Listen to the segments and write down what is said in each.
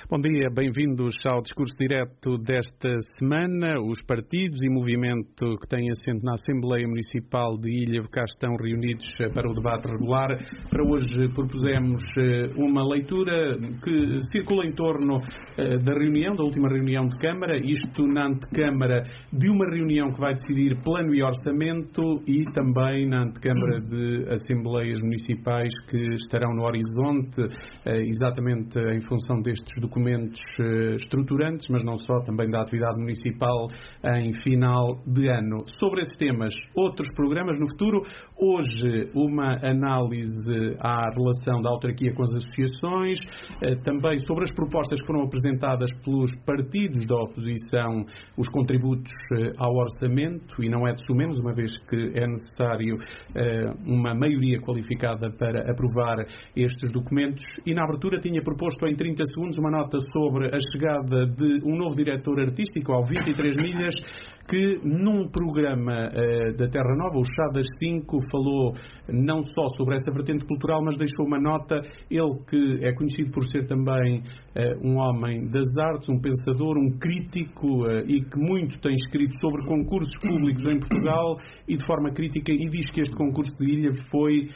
Bom dia, bem-vindos ao discurso direto desta semana. Os partidos e movimento que têm assento na Assembleia Municipal de Ilha cá estão reunidos para o debate regular. Para hoje propusemos uma leitura que circula em torno da reunião, da última reunião de Câmara, isto na antecâmara de uma reunião que vai decidir plano e orçamento e também na antecâmara de Assembleias Municipais que estarão no horizonte, exatamente em função destes documentos estruturantes, mas não só, também da atividade municipal em final de ano. Sobre esses temas, outros programas no futuro. Hoje, uma análise à relação da autarquia com as associações, também sobre as propostas que foram apresentadas pelos partidos da oposição, os contributos ao orçamento, e não é de sumemos, uma vez que é necessário uma maioria qualificada para aprovar estes documentos. E na abertura tinha proposto em 30 segundos uma nota sobre a chegada de um novo diretor artístico ao 23 Milhas, que num programa da Terra Nova, o Chá das 5, falou não só sobre essa vertente cultural, mas deixou uma nota. Ele que é conhecido por ser também um homem das artes, um pensador, um crítico e que muito tem escrito sobre concursos públicos em Portugal e de forma crítica, e diz que este concurso de Ilha foi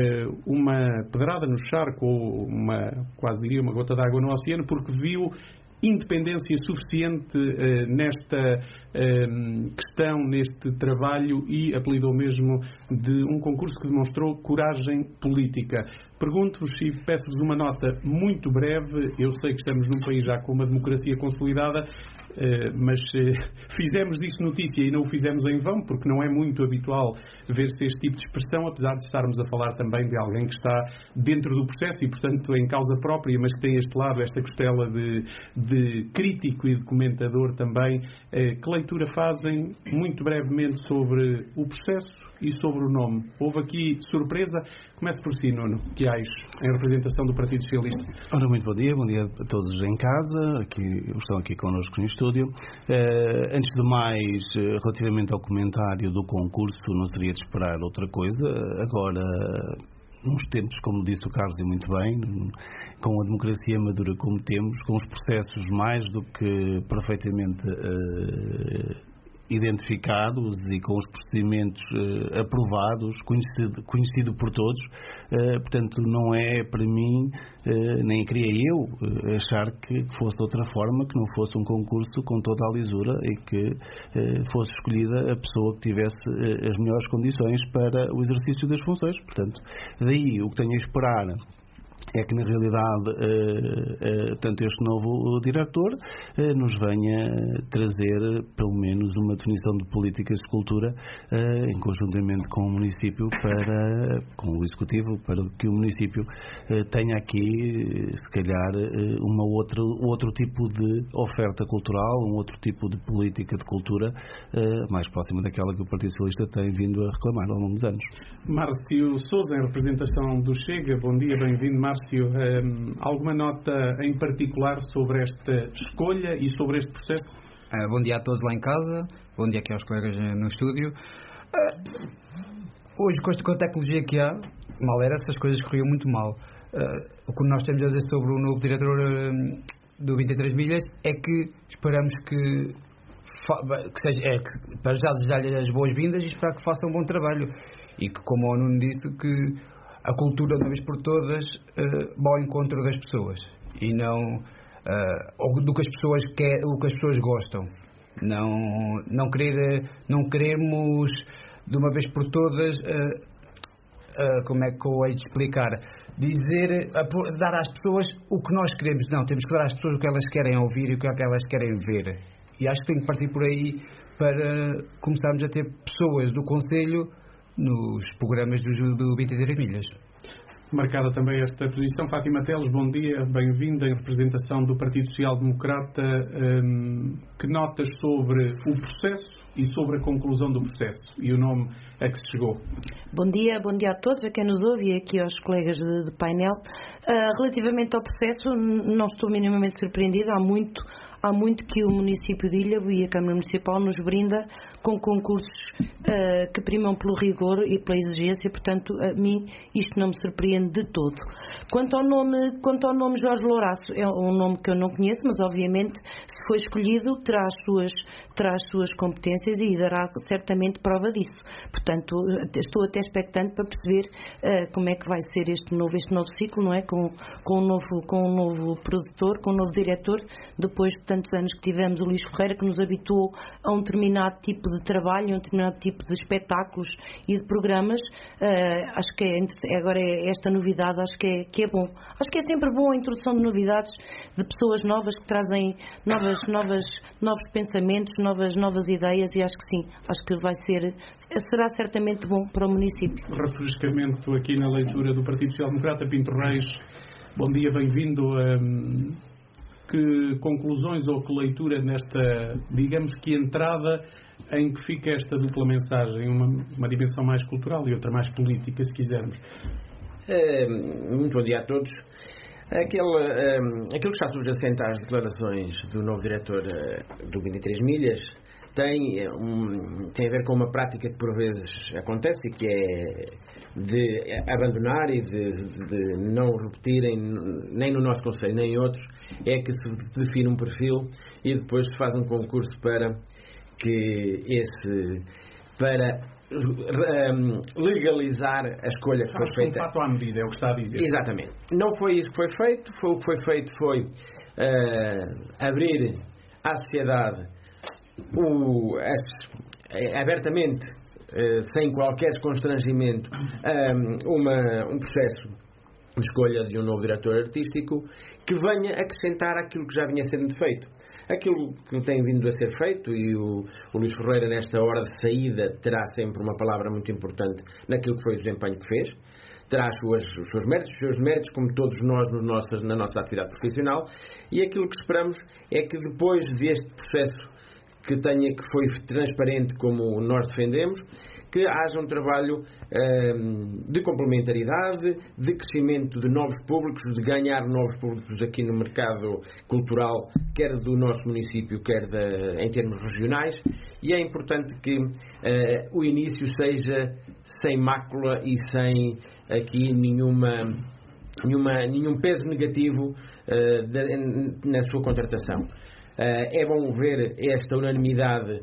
uma pedrada no charco, ou quase diria uma gota d'água no oceano, porque viu independência suficiente nesta questão, neste trabalho, e apelidou mesmo de um concurso que demonstrou coragem política. Pergunto-vos e peço-vos uma nota muito breve. Eu sei que estamos num país já com uma democracia consolidada, mas fizemos disso notícia e não o fizemos em vão, porque não é muito habitual ver-se este tipo de expressão, apesar de estarmos a falar também de alguém que está dentro do processo e, portanto, em causa própria, mas que tem este lado, esta costela de crítico e de comentador também. Que leitura fazem, muito brevemente, sobre o processo e sobre o nome? Houve aqui surpresa? Comece por si, Nuno, que em representação do Partido Socialista. Ora, muito bom dia a todos em casa, estão aqui connosco no estúdio. Antes de mais, relativamente ao comentário do concurso, não seria de esperar outra coisa. Agora, nos tempos, como disse o Carlos e muito bem, com a democracia madura como temos, com os processos mais do que perfeitamente identificados e com os procedimentos aprovados, conhecido por todos, portanto não é para mim, nem queria eu achar que fosse de outra forma, que não fosse um concurso com toda a lisura e que fosse escolhida a pessoa que tivesse as melhores condições para o exercício das funções. Portanto, daí o que tenho a esperar é que, na realidade, tanto este novo diretor nos venha trazer, pelo menos, uma definição de políticas de cultura em conjuntamente com o município, com o Executivo, para que o município tenha aqui, se calhar, outro tipo de oferta cultural, um outro tipo de política de cultura mais próxima daquela que o Partido Socialista tem vindo a reclamar ao longo dos anos. Márcio Sousa, em representação do Chega. Bom dia, bem-vindo, Márcio. Alguma nota em particular sobre esta escolha e sobre este processo? Bom dia a todos lá em casa, bom dia aqui aos colegas no estúdio. Hoje, com a tecnologia que há, mal era, essas coisas corriam muito mal. O que nós temos a dizer sobre o novo diretor do 23 Milhas é que esperamos que para já desejar-lhe as boas-vindas e esperar que faça um bom trabalho. E que, como o Nuno disse, que a cultura, de uma vez por todas, vai ao encontro das pessoas e não do que as pessoas querem, o que as pessoas gostam. Não queremos, de uma vez por todas, como é que eu hei de explicar? Dar às pessoas o que nós queremos. Não, temos que dar às pessoas o que elas querem ouvir e o que elas querem ver. E acho que tem que partir por aí para começarmos a ter pessoas do Conselho nos programas do 23 Milhas. Marcada também esta posição. Fátima Teles, bom dia, bem-vinda em representação do Partido Social Democrata. Que notas sobre o processo e sobre a conclusão do processo e o nome a que se chegou? Bom dia a todos, a quem nos ouve e aqui aos colegas de painel. Relativamente ao processo, não estou minimamente surpreendida. Há muito que o município de Ilha e a Câmara Municipal nos brinda com concursos que primam pelo rigor e pela exigência, portanto, a mim isto não me surpreende de todo. Quanto ao nome Jorge Louraço, é um nome que eu não conheço, mas obviamente se foi escolhido terá as suas competências e dará certamente prova disso. Portanto, estou até expectante para perceber como é que vai ser este novo ciclo, não é? Com um novo produtor, com um novo diretor, depois de tantos anos que tivemos o Luís Ferreira, que nos habituou a um determinado tipo de trabalho, a um determinado tipo de espetáculos e de programas. Acho que agora esta novidade, acho que é bom. Acho que é sempre bom a introdução de novidades, de pessoas novas que trazem novos pensamentos, novas ideias, e acho que sim, acho que será certamente bom para o município. Refrescamento aqui na leitura do Partido Social Democrata. Pinto Reis, bom dia, bem-vindo. Que conclusões ou que leitura nesta, digamos que entrada em que fica esta dupla mensagem, uma dimensão mais cultural e outra mais política, se quisermos? Muito bom dia a todos. Aquilo que está subjacente às declarações do novo diretor do 23 Milhas tem a ver com uma prática que por vezes acontece, que é de abandonar e de não repetirem, nem no nosso conselho nem em outros, é que se define um perfil e depois se faz um concurso para legalizar a escolha que foi feita. Um fato à medida, é o que está a dizer. Exatamente. Não foi isso que foi feito. O que foi feito foi abrir à sociedade abertamente, sem qualquer constrangimento, um processo de escolha de um novo diretor artístico que venha acrescentar aquilo que já vinha sendo feito. Aquilo que tem vindo a ser feito, e o Luís Ferreira, nesta hora de saída, terá sempre uma palavra muito importante naquilo que foi o desempenho que fez. Terá os seus méritos, como todos nós na nossa atividade profissional, e aquilo que esperamos é que depois deste processo que foi transparente como nós defendemos, que haja um trabalho de complementaridade, de crescimento de novos públicos, de ganhar novos públicos aqui no mercado cultural, quer do nosso município, quer em termos regionais, e é importante que o início seja sem mácula e sem aqui nenhum peso negativo na sua contratação. É bom ver esta unanimidade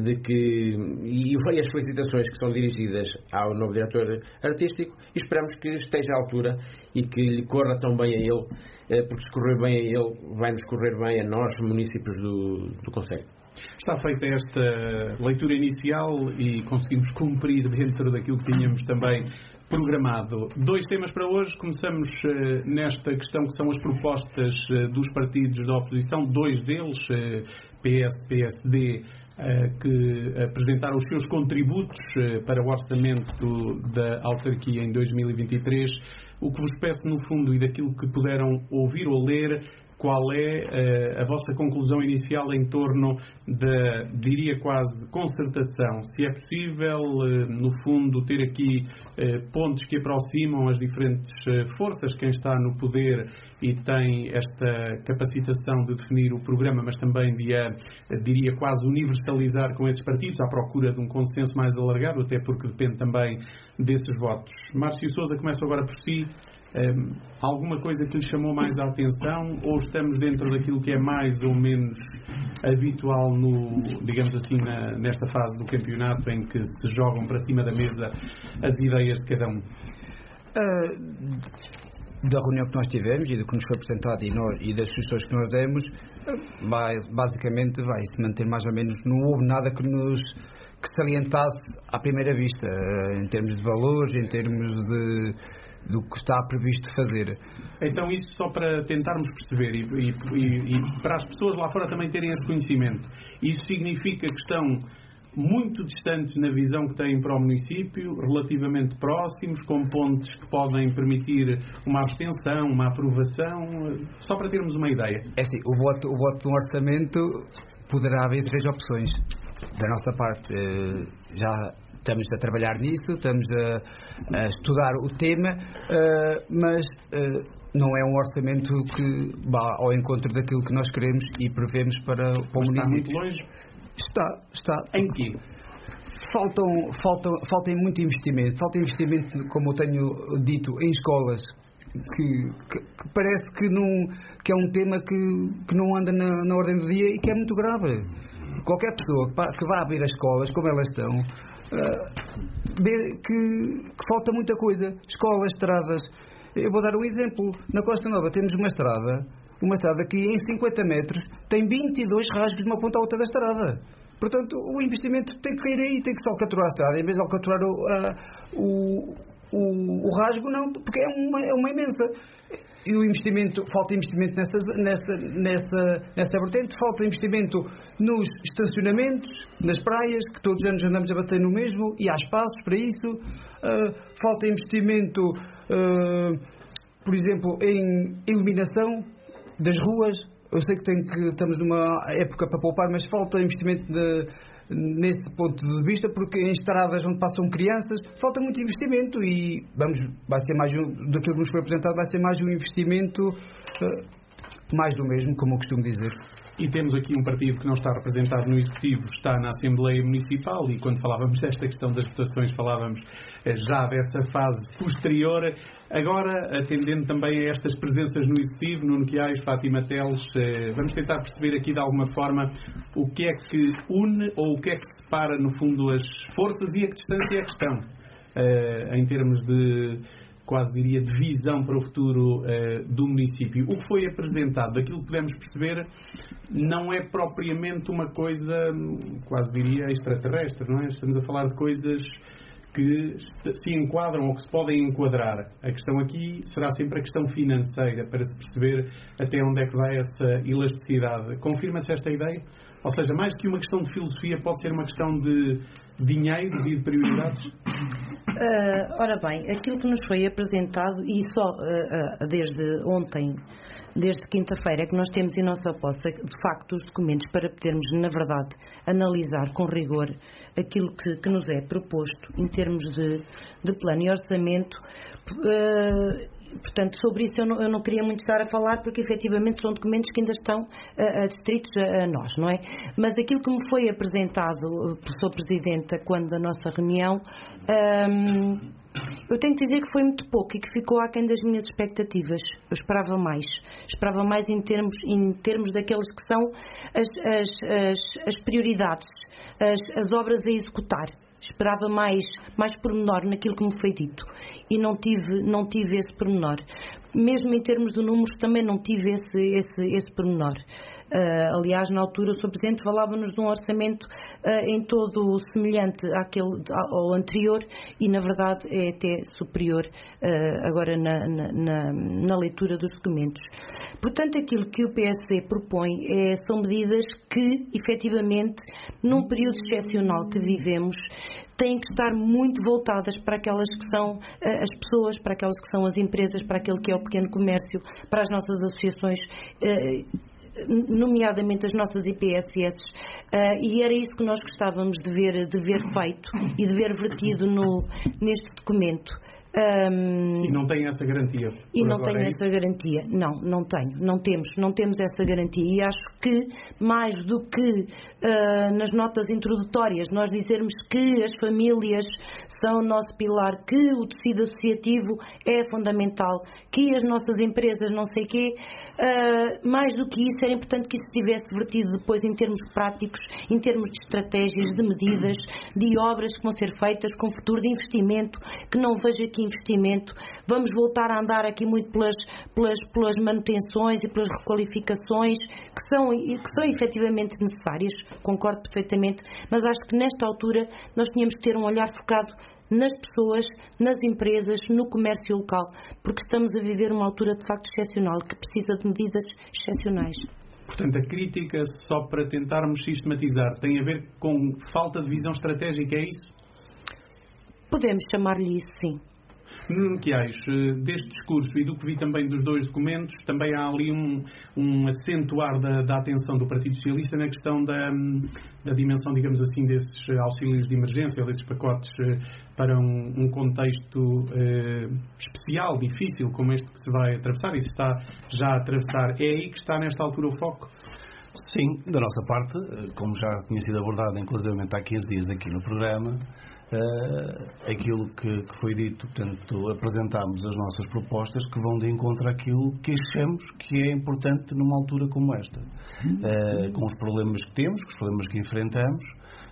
e as felicitações que são dirigidas ao novo diretor artístico, e esperamos que esteja à altura e que lhe corra tão bem a ele, porque se correr bem a ele, vai-nos correr bem a nós, municípios do concelho. Está feita esta leitura inicial e conseguimos cumprir dentro daquilo que tínhamos também programado. 2 temas para hoje. Começamos nesta questão que são as propostas dos partidos da oposição, 2 deles, PS, PSD, que apresentaram os seus contributos para o orçamento da autarquia em 2023. O que vos peço, no fundo, e daquilo que puderam ouvir ou ler, qual é a vossa conclusão inicial em torno da, diria quase, concertação? Se é possível, no fundo, ter aqui pontos que aproximam as diferentes forças, quem está no poder e tem esta capacitação de definir o programa, mas também de, diria quase, universalizar com esses partidos, à procura de um consenso mais alargado, até porque depende também desses votos. Márcio Sousa, começo agora por si. Alguma coisa que lhe chamou mais a atenção, ou estamos dentro daquilo que é mais ou menos habitual digamos assim, nesta fase do campeonato em que se jogam para cima da mesa as ideias de cada um? Da reunião que nós tivemos e do que nos foi apresentado e das sugestões que nós demos, basicamente vai se manter mais ou menos. Não houve nada que salientasse à primeira vista, em termos de valores, em termos do que está previsto fazer. Então, isso só para tentarmos perceber e para as pessoas lá fora também terem esse conhecimento, isso significa que estão muito distantes na visão que têm para o município, relativamente próximos, com pontos que podem permitir uma abstenção, uma aprovação, só para termos uma ideia. É assim, o voto de um orçamento poderá haver 3 opções. Da nossa parte, já estamos a trabalhar nisso, estamos a estudar o tema, mas não é um orçamento que vá ao encontro daquilo que nós queremos e prevemos para o município. Está muito longe? Está. Em quê? falta muito investimento. Falta investimento, como eu tenho dito, em escolas, que parece que é um tema que não anda na ordem do dia e que é muito grave. Qualquer pessoa que vá abrir as escolas, como elas estão, vê que falta muita coisa. Escolas, estradas. Eu vou dar um exemplo. Na Costa Nova temos uma estrada que em 50 metros tem 22 rasgos de uma ponta à outra da estrada. Portanto, o investimento tem que cair aí, tem que se alcaturar a estrada, em vez de alcaturar o rasgo, não, porque é uma imensa. E falta investimento nessa vertente, falta investimento nos estacionamentos, nas praias, que todos os anos andamos a bater no mesmo, e há espaços para isso. Falta investimento, por exemplo, em iluminação das ruas. Eu sei que estamos numa época para poupar, mas falta investimento nesse ponto de vista, porque em estradas onde passam crianças falta muito investimento e vai ser mais daquilo que nos foi apresentado, vai ser mais um investimento mais do mesmo, como eu costumo dizer. E temos aqui um partido que não está representado no Executivo, está na Assembleia Municipal, e quando falávamos desta questão das votações falávamos já dessa fase posterior. Agora, atendendo também a estas presenças no Executivo, Nuno Quiais, Fátima Teles, vamos tentar perceber aqui de alguma forma o que é que une ou o que é que separa no fundo as forças e a que distância é a questão, em termos de, quase diria, de visão para o futuro do município. O que foi apresentado, daquilo que podemos perceber, não é propriamente uma coisa, quase diria, extraterrestre, não é? Estamos a falar de coisas que se enquadram ou que se podem enquadrar. A questão aqui será sempre a questão financeira, para se perceber até onde é que vai essa elasticidade. Confirma-se esta ideia? Ou seja, mais que uma questão de filosofia, pode ser uma questão de dinheiro e de prioridades? Ora bem, aquilo que nos foi apresentado, e só desde ontem, desde quinta-feira, é que nós temos em nossa posse, de facto, os documentos para podermos, na verdade, analisar com rigor aquilo que nos é proposto em termos de plano e orçamento. Portanto, sobre isso eu não queria muito estar a falar, porque efetivamente são documentos que ainda estão adstritos a nós, não é? Mas aquilo que me foi apresentado pelo Sr. Presidente quando da nossa reunião, eu tenho que dizer que foi muito pouco e que ficou aquém das minhas expectativas. Eu esperava mais em termos daqueles que são as prioridades, as obras a executar. Esperava mais pormenor naquilo que me foi dito e não tive esse pormenor. Mesmo em termos de números também não tive esse pormenor. Aliás, na altura o Sr. Presidente falava-nos de um orçamento em todo semelhante ao anterior e na verdade é até superior agora na leitura dos documentos. Portanto, aquilo que o PSD propõe são medidas que, efetivamente, num período excepcional que vivemos, têm que estar muito voltadas para aquelas que são as pessoas, para aquelas que são as empresas, para aquele que é o pequeno comércio, para as nossas associações, nomeadamente as nossas IPSS, e era isso que nós gostávamos de ver feito e de ver vertido neste documento. E não tem essa garantia? E não tenho essa garantia. Não temos essa garantia. E acho que, mais do que nas notas introdutórias, nós dizermos que as famílias são o nosso pilar, que o tecido associativo é fundamental, que as nossas empresas não sei quê, mais do que isso, era importante que isso estivesse vertido depois em termos práticos, em termos de estratégias, de medidas, de obras que vão ser feitas com futuro de investimento, que não vejo aqui investimento. Vamos voltar a andar aqui muito pelas manutenções e pelas requalificações que são efetivamente necessárias, concordo perfeitamente, mas acho que nesta altura nós tínhamos que ter um olhar focado nas pessoas, nas empresas, no comércio local, porque estamos a viver uma altura de facto excepcional, que precisa de medidas excepcionais. Portanto, a crítica, só para tentarmos sistematizar, tem a ver com falta de visão estratégica, é isso? Podemos chamar-lhe isso, sim. Nuno Quiais, deste discurso e do que vi também dos dois documentos, também há ali um acentuar da atenção do Partido Socialista na questão da dimensão, digamos assim, desses auxílios de emergência, ou desses pacotes para um contexto especial, difícil, como este que se vai atravessar e se está já a atravessar. É aí que está nesta altura o foco? Sim, da nossa parte, como já tinha sido abordado inclusivamente há 15 dias aqui no programa, aquilo que foi dito, portanto, apresentámos as nossas propostas que vão de encontro àquilo que achamos que é importante numa altura como esta, com os problemas que temos, com os problemas que enfrentamos.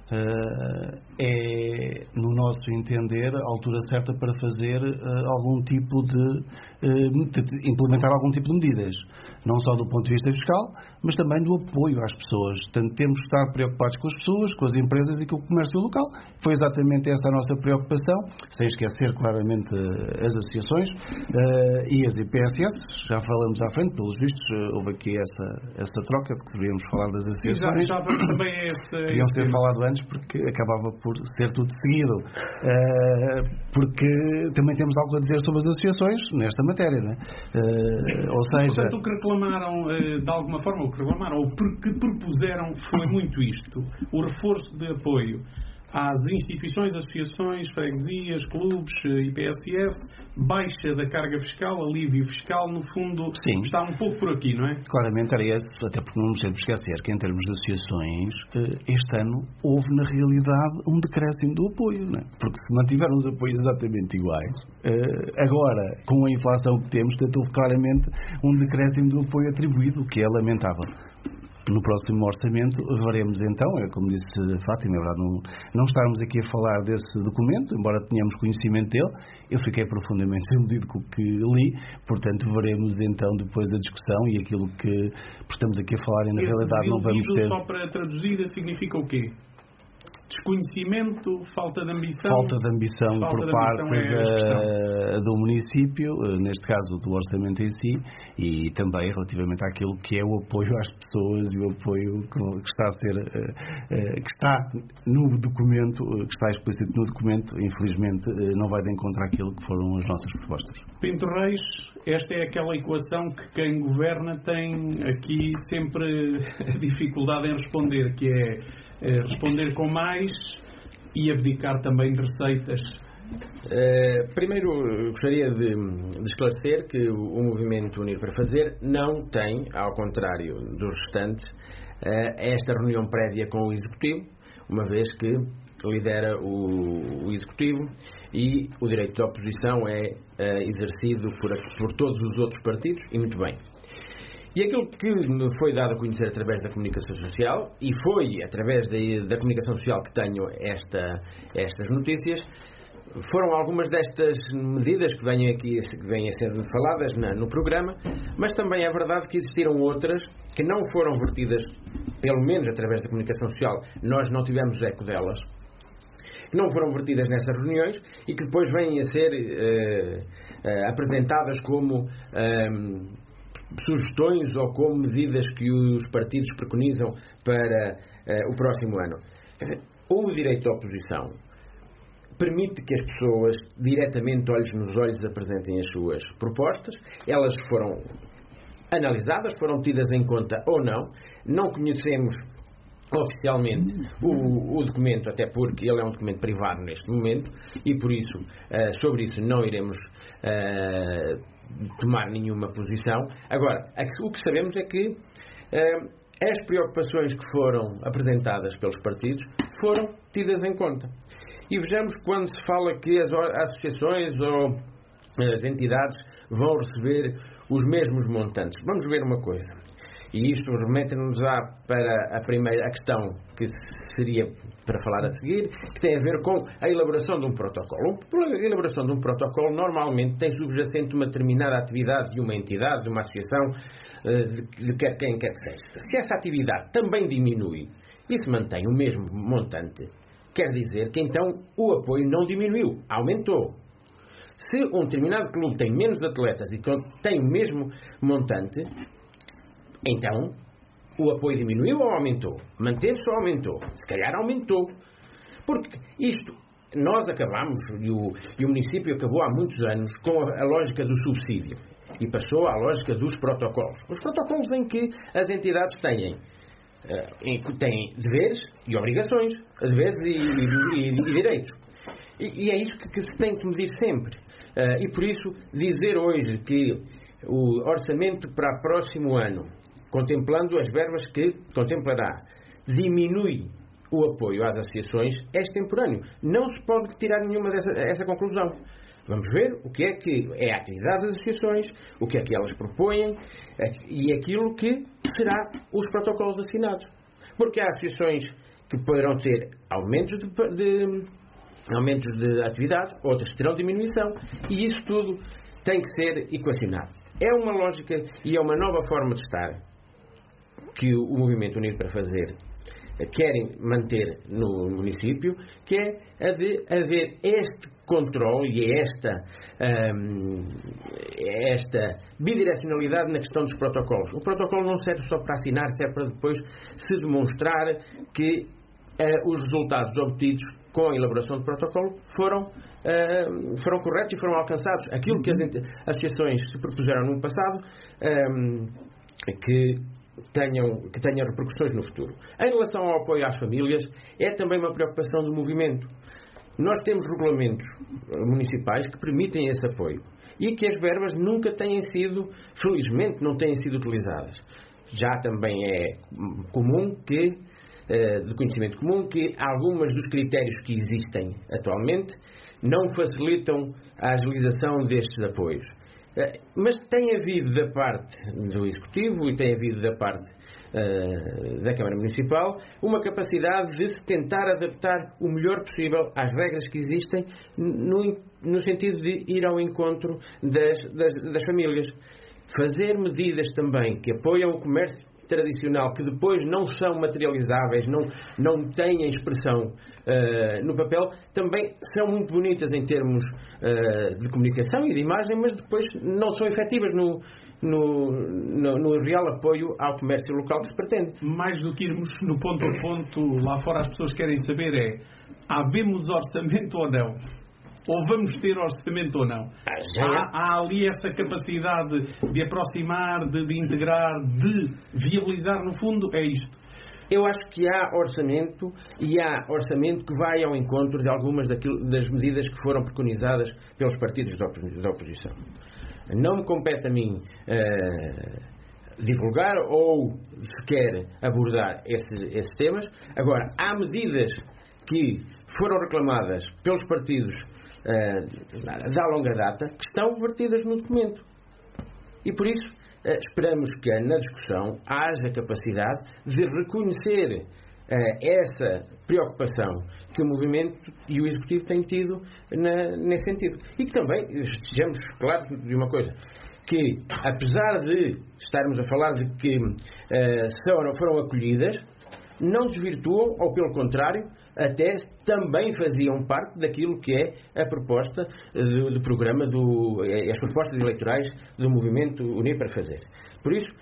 É, no nosso entender, a altura certa para fazer algum tipo de implementar algum tipo de medidas, não só do ponto de vista fiscal, mas também do apoio às pessoas. Portanto, temos que estar preocupados com as pessoas, com as empresas e com o comércio local. Foi exatamente essa a nossa preocupação, sem esquecer claramente as associações e as IPSS. Já falamos à frente, pelos vistos, houve aqui essa troca de que deveríamos falar das associações. Já também Deviam ter falado antes, porque acabava por ser tudo seguido, porque também temos algo a dizer sobre as associações nesta matéria, não é? Ou seja... Portanto, o que reclamaram, de alguma forma, ou que propuseram foi muito isto, o reforço de apoio às instituições, associações, freguesias, clubes, IPSS, baixa da carga fiscal, alívio fiscal, no fundo. Sim. Está um pouco por aqui, não é? Claramente era esse, até porque não nos temos de esquecer que em termos de associações, este ano houve na realidade um decréscimo do apoio, não é? Porque se mantiveram os apoios exatamente iguais, agora com a inflação que temos, houve claramente um decréscimo do apoio atribuído, o que é lamentável. No próximo orçamento veremos então, como disse Fátima, é verdade, não estarmos aqui a falar desse documento, embora tenhamos conhecimento dele. Eu fiquei profundamente desiludido com o que li, portanto veremos então depois da discussão e aquilo que estamos aqui a falar e na realidade não vamos ter. Só para traduzir, significa o quê? Desconhecimento, falta de ambição? Falta de ambição por parte do município, neste caso do orçamento em si, e também relativamente àquilo que é o apoio às pessoas e o apoio que está a ser, que está no documento, que está explícito no documento, infelizmente não vai de encontro àquilo que foram as nossas propostas. Pinto Reis, esta é aquela equação que quem governa tem aqui sempre a dificuldade em responder, que é responder com mais e abdicar também de receitas. Primeiro, gostaria de esclarecer que o Movimento Unir para Fazer não tem, ao contrário dos restantes, esta reunião prévia com o Executivo, uma vez que lidera o Executivo e o direito de oposição é exercido por todos os outros partidos, e muito bem. E aquilo que me foi dado a conhecer através da comunicação social, e foi através da comunicação social que tenho estas notícias, foram algumas destas medidas que vêm a ser faladas no programa, mas também é verdade que existiram outras que não foram vertidas, pelo menos através da comunicação social, nós não tivemos eco delas, que não foram vertidas nessas reuniões e que depois vêm a ser apresentadas como sugestões ou como medidas que os partidos preconizam para o próximo ano. Quer dizer, o direito à oposição permite que as pessoas diretamente, olhos nos olhos, apresentem as suas propostas. Elas foram analisadas, foram tidas em conta ou não. Não conhecemos oficialmente o documento, até porque ele é um documento privado neste momento, e por isso, sobre isso não iremos tomar nenhuma posição. Agora, o que sabemos é que as preocupações que foram apresentadas pelos partidos foram tidas em conta. E vejamos, quando se fala que as associações ou as entidades vão receber os mesmos montantes. Vamos ver uma coisa. E isto remete-nos para a questão que seria para falar a seguir, que tem a ver com a elaboração de um protocolo. A elaboração de um protocolo normalmente tem subjacente uma determinada atividade de uma entidade, de uma associação, de quem quer que seja. Se essa atividade também diminui e se mantém o mesmo montante, quer dizer que então o apoio não diminuiu, aumentou. Se um determinado clube tem menos atletas e tem o mesmo montante, então o apoio diminuiu ou aumentou? Manteve-se ou aumentou? Se calhar aumentou. Porque isto, nós acabamos, e o município acabou há muitos anos com a lógica do subsídio e passou à lógica dos protocolos. Os protocolos em que as entidades têm deveres e obrigações, deveres e direitos. E é isso que se tem que medir sempre. E por isso, dizer hoje que o orçamento para o próximo ano contemplando as verbas que contemplará, diminui o apoio às associações, é extemporâneo. Não se pode tirar nenhuma essa conclusão. Vamos ver o que é a atividade das associações, o que é que elas propõem e aquilo que será os protocolos assinados. Porque há associações que poderão ter aumentos de atividade, outras terão diminuição, e isso tudo tem que ser equacionado. É uma lógica e é uma nova forma de estar que o Movimento Unido para Fazer querem manter no município, que é a de haver este controle e esta bidirecionalidade na questão dos protocolos. O protocolo não serve só para assinar, serve para depois se demonstrar que os resultados obtidos com a elaboração do protocolo foram corretos e foram alcançados. Aquilo que as associações se propuseram no passado, que tenham repercussões no futuro. Em relação ao apoio às famílias, é também uma preocupação do movimento. Nós temos regulamentos municipais que permitem esse apoio e que as verbas nunca têm sido, felizmente, não têm sido utilizadas. Já também é comum de conhecimento comum, que algumas dos critérios que existem atualmente não facilitam a agilização destes apoios. Mas tem havido da parte do Executivo e tem havido da parte da Câmara Municipal uma capacidade de se tentar adaptar o melhor possível às regras que existem no sentido de ir ao encontro das famílias. Fazer medidas também que apoiam o comércio tradicional, que depois não são materializáveis, não têm expressão no papel, também são muito bonitas em termos de comunicação e de imagem, mas depois não são efetivas no real apoio ao comércio local que se pretende. Mais do que irmos no ponto a ponto, lá fora as pessoas querem saber havemos orçamento ou não? Ou vamos ter orçamento ou não? Há ali essa capacidade de aproximar, de integrar, de viabilizar, no fundo, é isto. Eu acho que há orçamento e há orçamento que vai ao encontro de algumas das medidas que foram preconizadas pelos partidos da oposição. Não me compete a mim divulgar ou sequer abordar esses temas. Agora, há medidas que foram reclamadas pelos partidos da longa data que estão vertidas no documento e por isso esperamos que na discussão haja capacidade de reconhecer essa preocupação que o movimento e o Executivo têm tido nesse sentido e que também sejamos claros de uma coisa, que apesar de estarmos a falar de que foram acolhidas, não desvirtuam, ou pelo contrário, até também faziam parte daquilo que é a proposta do programa, as propostas eleitorais do Movimento Unido para Fazer. Por isso,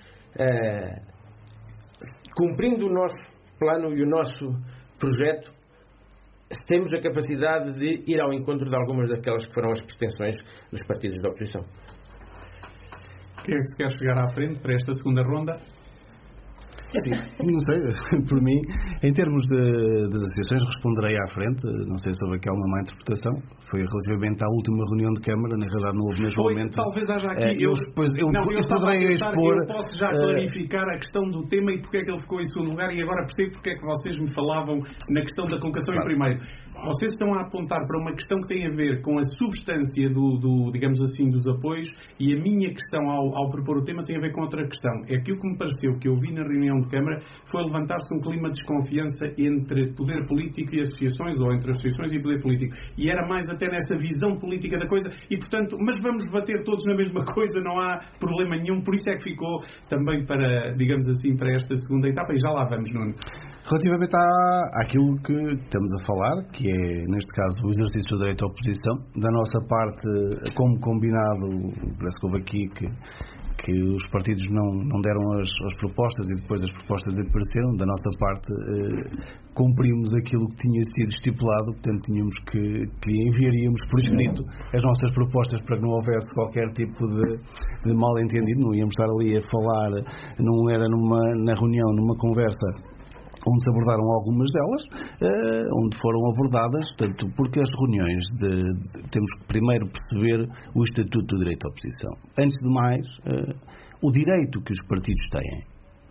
cumprindo o nosso plano e o nosso projeto, temos a capacidade de ir ao encontro de algumas daquelas que foram as pretensões dos partidos da oposição. Quem é que se quer chegar à frente para esta segunda ronda? Assim, não sei, por mim, em termos das associações, responderei à frente. Não sei se houve aqui alguma má interpretação. Foi relativamente à última reunião de Câmara, na realidade não houve mesmo momento. Talvez haja aqui. Eu poderei expor. Eu posso já clarificar a questão do tema e porque é que ele ficou em segundo lugar, e agora percebo porque é que vocês me falavam na questão da colocação em primeiro. Vocês estão a apontar para uma questão que tem a ver com a substância digamos assim, dos apoios, e a minha questão ao propor o tema tem a ver com outra questão. É aquilo que me pareceu que eu vi na reunião de Câmara foi levantar-se um clima de desconfiança entre poder político e associações, ou entre associações e poder político. E era mais até nessa visão política da coisa, e portanto, mas vamos bater todos na mesma coisa, não há problema nenhum. Por isso é que ficou também para, digamos assim, para esta segunda etapa, e já lá vamos, Nuno. Relativamente àquilo que estamos a falar, que é, neste caso, o exercício do direito à oposição, da nossa parte, como combinado, parece que houve aqui que os partidos não deram as propostas e depois as propostas apareceram. Da nossa parte, cumprimos aquilo que tinha sido estipulado, portanto tínhamos que enviaríamos por escrito as nossas propostas para que não houvesse qualquer tipo de mal-entendido. Não íamos estar ali a falar, não era na reunião, numa conversa onde se abordaram algumas delas, onde foram abordadas, tanto porque as reuniões temos que primeiro perceber o Estatuto do Direito à Oposição. Antes de mais, o direito que os partidos têm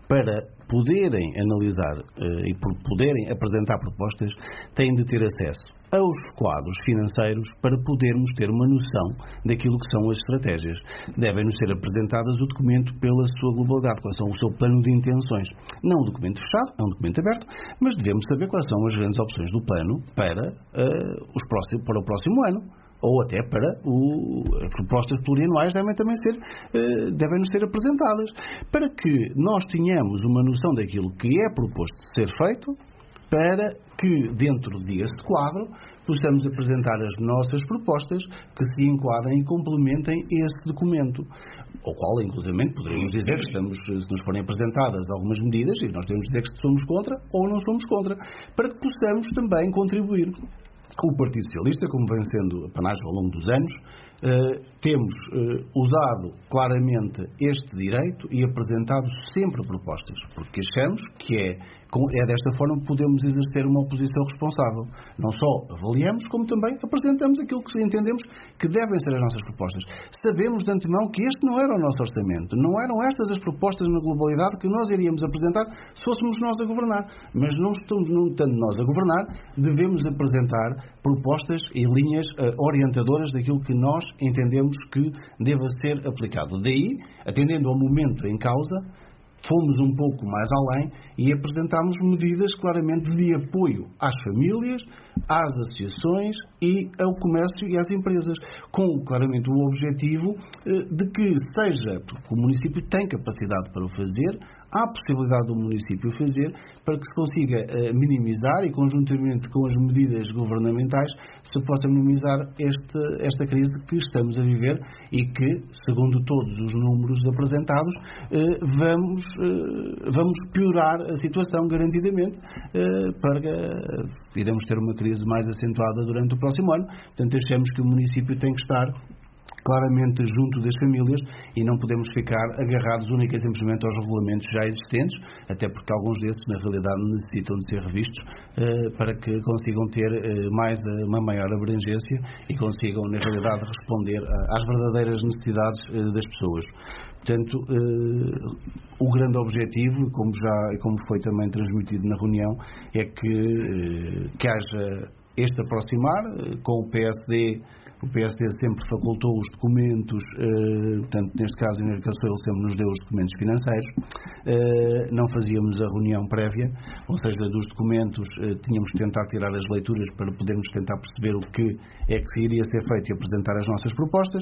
para poderem analisar e por poderem apresentar propostas, têm de ter acesso aos quadros financeiros para podermos ter uma noção daquilo que são as estratégias. Devem-nos ser apresentadas o documento pela sua globalidade, quais são o seu plano de intenções. Não um documento fechado, é um documento aberto, mas devemos saber quais são as grandes opções do plano para o próximo ano. Ou até para as propostas plurianuais devem-nos ser apresentadas, para que nós tenhamos uma noção daquilo que é proposto de ser feito, para que dentro desse quadro possamos apresentar as nossas propostas que se enquadrem e complementem esse documento, ao qual inclusivamente poderemos dizer que se nos forem apresentadas algumas medidas, e nós devemos dizer que somos contra ou não somos contra, para que possamos também contribuir. O Partido Socialista, como vem sendo apanagem ao longo dos anos, temos usado claramente este direito e apresentado sempre propostas, porque achamos que é desta forma que podemos exercer uma oposição responsável. Não só avaliamos, como também apresentamos aquilo que entendemos que devem ser as nossas propostas. Sabemos de antemão que este não era o nosso orçamento, não eram estas as propostas na globalidade que nós iríamos apresentar se fôssemos nós a governar. Mas não estando nós a governar, devemos apresentar propostas e linhas orientadoras daquilo que nós entendemos que deva ser aplicado. Daí, atendendo ao momento em causa, fomos um pouco mais além e apresentámos medidas claramente de apoio às famílias, às associações e ao comércio e às empresas, com claramente o objetivo de que seja, porque o município tem capacidade para o fazer, há a possibilidade do município fazer, para que se consiga minimizar e conjuntamente com as medidas governamentais se possa minimizar esta crise que estamos a viver e que, segundo todos os números apresentados, vamos piorar a situação garantidamente, iremos ter uma crise mais acentuada durante o próximo ano. Portanto, achamos que o município tem que estar claramente junto das famílias e não podemos ficar agarrados única e simplesmente aos regulamentos já existentes, até porque alguns desses na realidade necessitam de ser revistos para que consigam ter uma maior abrangência e consigam na realidade responder às verdadeiras necessidades das pessoas. Portanto, o grande objetivo, como foi também transmitido na reunião, é que haja este aproximar com o PSD. O PSD sempre facultou os documentos, portanto, neste caso, a Educação sempre nos deu os documentos financeiros. Não fazíamos a reunião prévia, ou seja, dos documentos tínhamos que tentar tirar as leituras para podermos tentar perceber o que é que iria ser feito e apresentar as nossas propostas,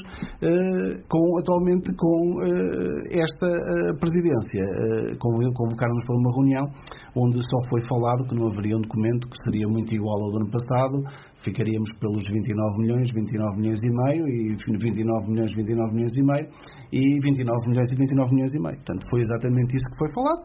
atualmente com esta presidência. Convocaram-nos para uma reunião onde só foi falado que não haveria um documento que seria muito igual ao do ano passado, ficaríamos pelos 29 milhões e meio, e 29 milhões e meio, e 29 milhões e 29 milhões e meio. Portanto, foi exatamente isso que foi falado,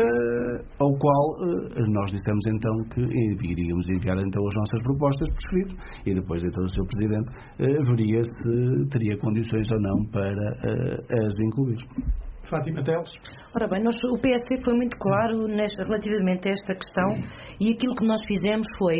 ao qual nós dissemos então que iríamos enviar então as nossas propostas por escrito, e depois então o Sr. Presidente veria se teria condições ou não para as incluir. Fátima Teles. Ora bem, o PSD foi muito claro relativamente a esta questão e aquilo que nós fizemos foi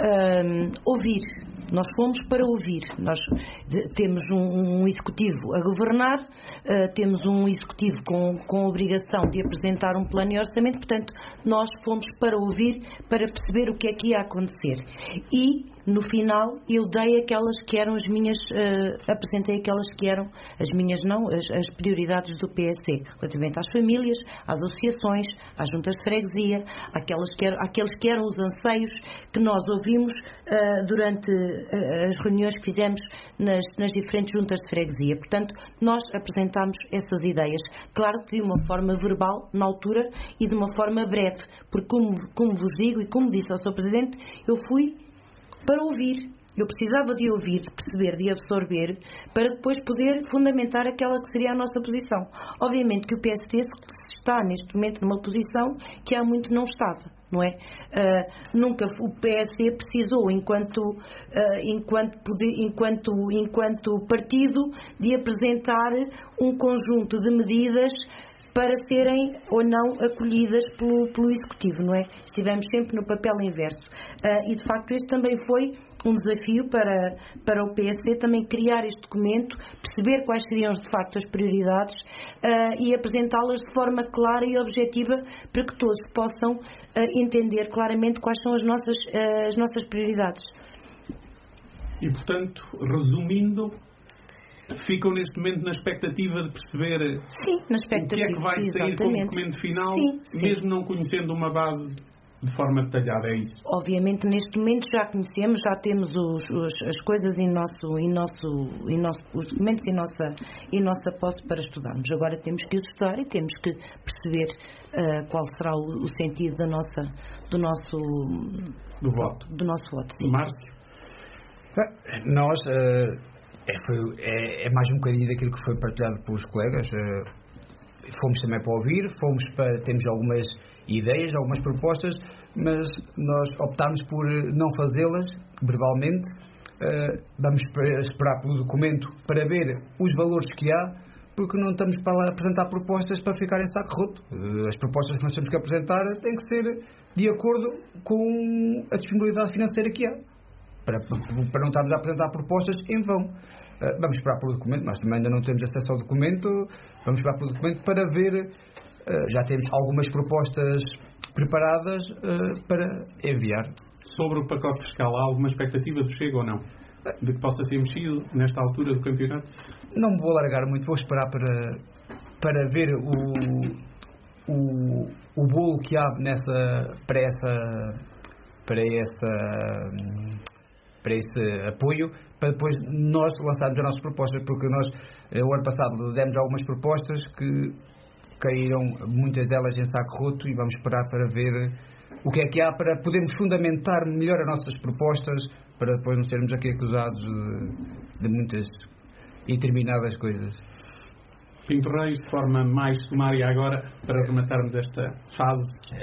ouvir. Nós fomos para ouvir. Nós temos um executivo a governar, temos um executivo com a obrigação de apresentar um plano e orçamento, portanto, nós fomos para ouvir, para perceber o que é que ia acontecer. E, no final, eu dei aquelas que eram as minhas, apresentei aquelas que eram as minhas, as prioridades do PSD, relativamente às famílias, às associações, às juntas de freguesia, aqueles que eram os anseios que nós ouvimos durante as reuniões que fizemos nas diferentes juntas de freguesia. Portanto, nós apresentámos essas ideias, claro que de uma forma verbal, na altura, e de uma forma breve, porque como vos digo e como disse ao Sr. Presidente, eu fui para ouvir. Eu precisava de ouvir, de perceber, de absorver, para depois poder fundamentar aquela que seria a nossa posição. Obviamente que o PSD está neste momento numa posição que há muito não estava, não é? Nunca o PSD precisou, enquanto partido, de apresentar um conjunto de medidas para serem ou não acolhidas pelo Executivo, não é? Estivemos sempre no papel inverso. E de facto este também foi um desafio para o PSD, também criar este documento, perceber quais seriam de facto as prioridades e apresentá-las de forma clara e objetiva para que todos possam entender claramente quais são as nossas prioridades. E portanto, resumindo, ficam neste momento na expectativa de perceber na expectativa, o que é que vai sair como documento final, mesmo não conhecendo uma base de forma detalhada, é isso? Obviamente neste momento já conhecemos, já temos as coisas os documentos em nossa posse para estudarmos. Agora temos que estudar e temos que perceber qual será o sentido do nosso voto. Sim. Márcio? Nós é mais um bocadinho daquilo que foi partilhado pelos colegas. Fomos também para ouvir, temos algumas ideias, algumas propostas, mas nós optámos por não fazê-las verbalmente. Vamos esperar pelo documento para ver os valores que há, porque não estamos para lá apresentar propostas para ficar em saco roto. As propostas que nós temos que apresentar têm que ser de acordo com a disponibilidade financeira que há, para não estarmos a apresentar propostas em vão. Vamos esperar pelo documento, mas também ainda não temos acesso ao documento. Vamos esperar pelo documento para ver. Já temos algumas propostas preparadas para enviar. Sobre o pacote fiscal, há alguma expectativa do Chega ou não? De que possa ser mexido nesta altura do campeonato? Não me vou alargar muito, vou esperar para ver o bolo que há para esse apoio, para depois nós lançarmos as nossas propostas, porque nós, o ano passado, demos algumas propostas que caíram, muitas delas em saco roto, e vamos esperar para ver o que é que há para podermos fundamentar melhor as nossas propostas, para depois não sermos aqui acusados de muitas indeterminadas coisas. Pinto Reis, de forma mais sumária agora, para rematarmos esta fase.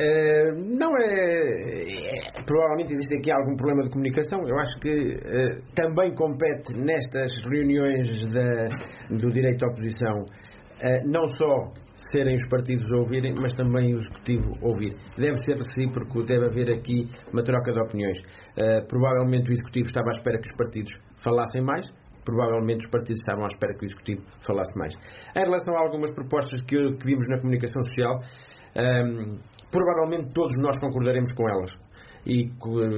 Provavelmente existe aqui algum problema de comunicação. Eu acho que também compete nestas reuniões do direito à oposição não só serem os partidos a ouvirem, mas também o Executivo ouvir. Deve ser recíproco, deve haver aqui uma troca de opiniões. Provavelmente o Executivo estava à espera que os partidos falassem mais. Provavelmente os partidos estavam à espera que o Executivo falasse mais. Em relação a algumas propostas que vimos na comunicação social, provavelmente todos nós concordaremos com elas. E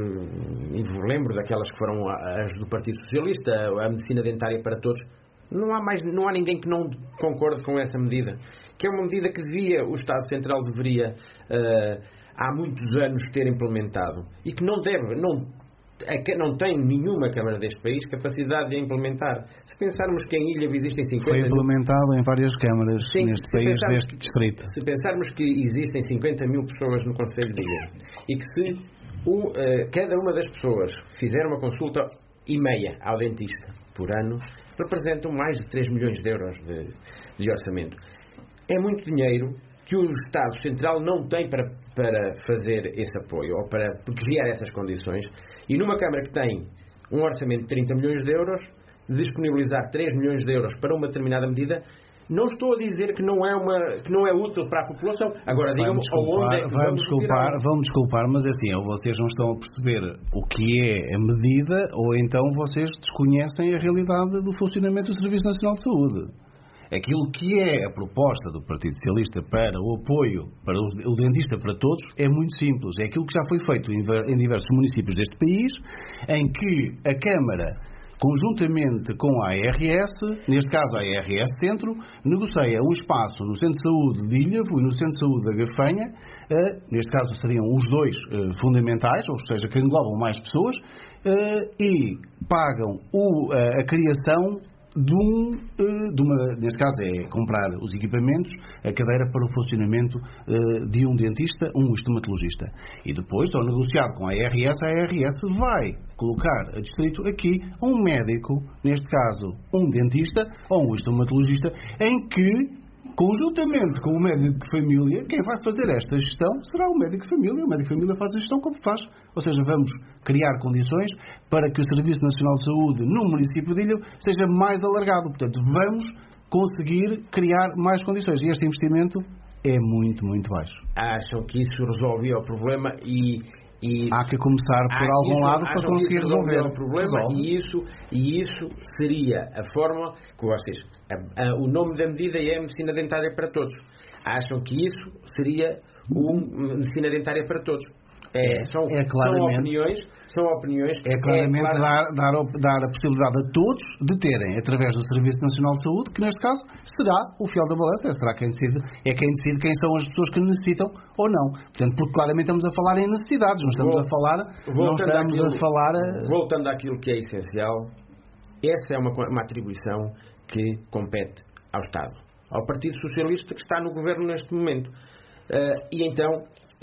lembro daquelas que foram as do Partido Socialista, a medicina dentária para todos. Não há ninguém que não concorde com essa medida, que é uma medida que o Estado Central deveria há muitos anos ter implementado e que não tem nenhuma Câmara deste país capacidade de implementar. Se pensarmos que em Ilha existem 50... Foi implementado em várias câmaras neste país, deste distrito. Se pensarmmos que existem 50 mil pessoas no Conselho de Ilha e que se cada uma das pessoas fizer uma consulta e meia ao dentista por ano, representam mais de 3 milhões de euros de orçamento. É muito dinheiro que o Estado Central não tem para fazer esse apoio ou para criar essas condições, e numa Câmara que tem um orçamento de 30 milhões de euros, disponibilizar 3 milhões de euros para uma determinada medida, não estou a dizer que não é útil para a população. Agora digam-me aonde é que vamos desculpar, mas é assim, ou vocês não estão a perceber o que é a medida, ou então vocês desconhecem a realidade do funcionamento do Serviço Nacional de Saúde. Aquilo que é a proposta do Partido Socialista para o apoio para o dentista para todos é muito simples. É aquilo que já foi feito em diversos municípios deste país, em que a Câmara, conjuntamente com a ARS, neste caso a ARS Centro, negocia um espaço no Centro de Saúde de Ilhavo e no Centro de Saúde da Gafanha, neste caso seriam os dois fundamentais, ou seja, que englobam mais pessoas, e pagam a criação neste caso é comprar os equipamentos, a cadeira para o funcionamento de um dentista, um estomatologista. E depois, ao negociado com a ARS vai colocar a distrito aqui um médico, neste caso um dentista ou um estomatologista, em que, conjuntamente com o médico de família, quem vai fazer esta gestão será o médico de família. O médico de família faz a gestão como faz. Ou seja, vamos criar condições para que o Serviço Nacional de Saúde no município de Ilhavo seja mais alargado. Portanto, vamos conseguir criar mais condições. E este investimento é muito, muito baixo. Acham que isso resolvia o problema e Há que começar por algum lado para conseguir resolver o problema. E isso seria a forma que vocês... o nome da medida é medicina dentária para todos. Acham que isso seria medicina dentária para todos. São opiniões. É claramente dar a possibilidade a todos de terem, através do Serviço Nacional de Saúde, que neste caso será o fiel da balança, será quem decide quem são as pessoas que necessitam ou não. Portanto, porque claramente estamos a falar em necessidades, não estamos a falar... Voltando àquilo que é essencial, essa é uma atribuição que compete ao Estado, ao Partido Socialista que está no governo neste momento. E então,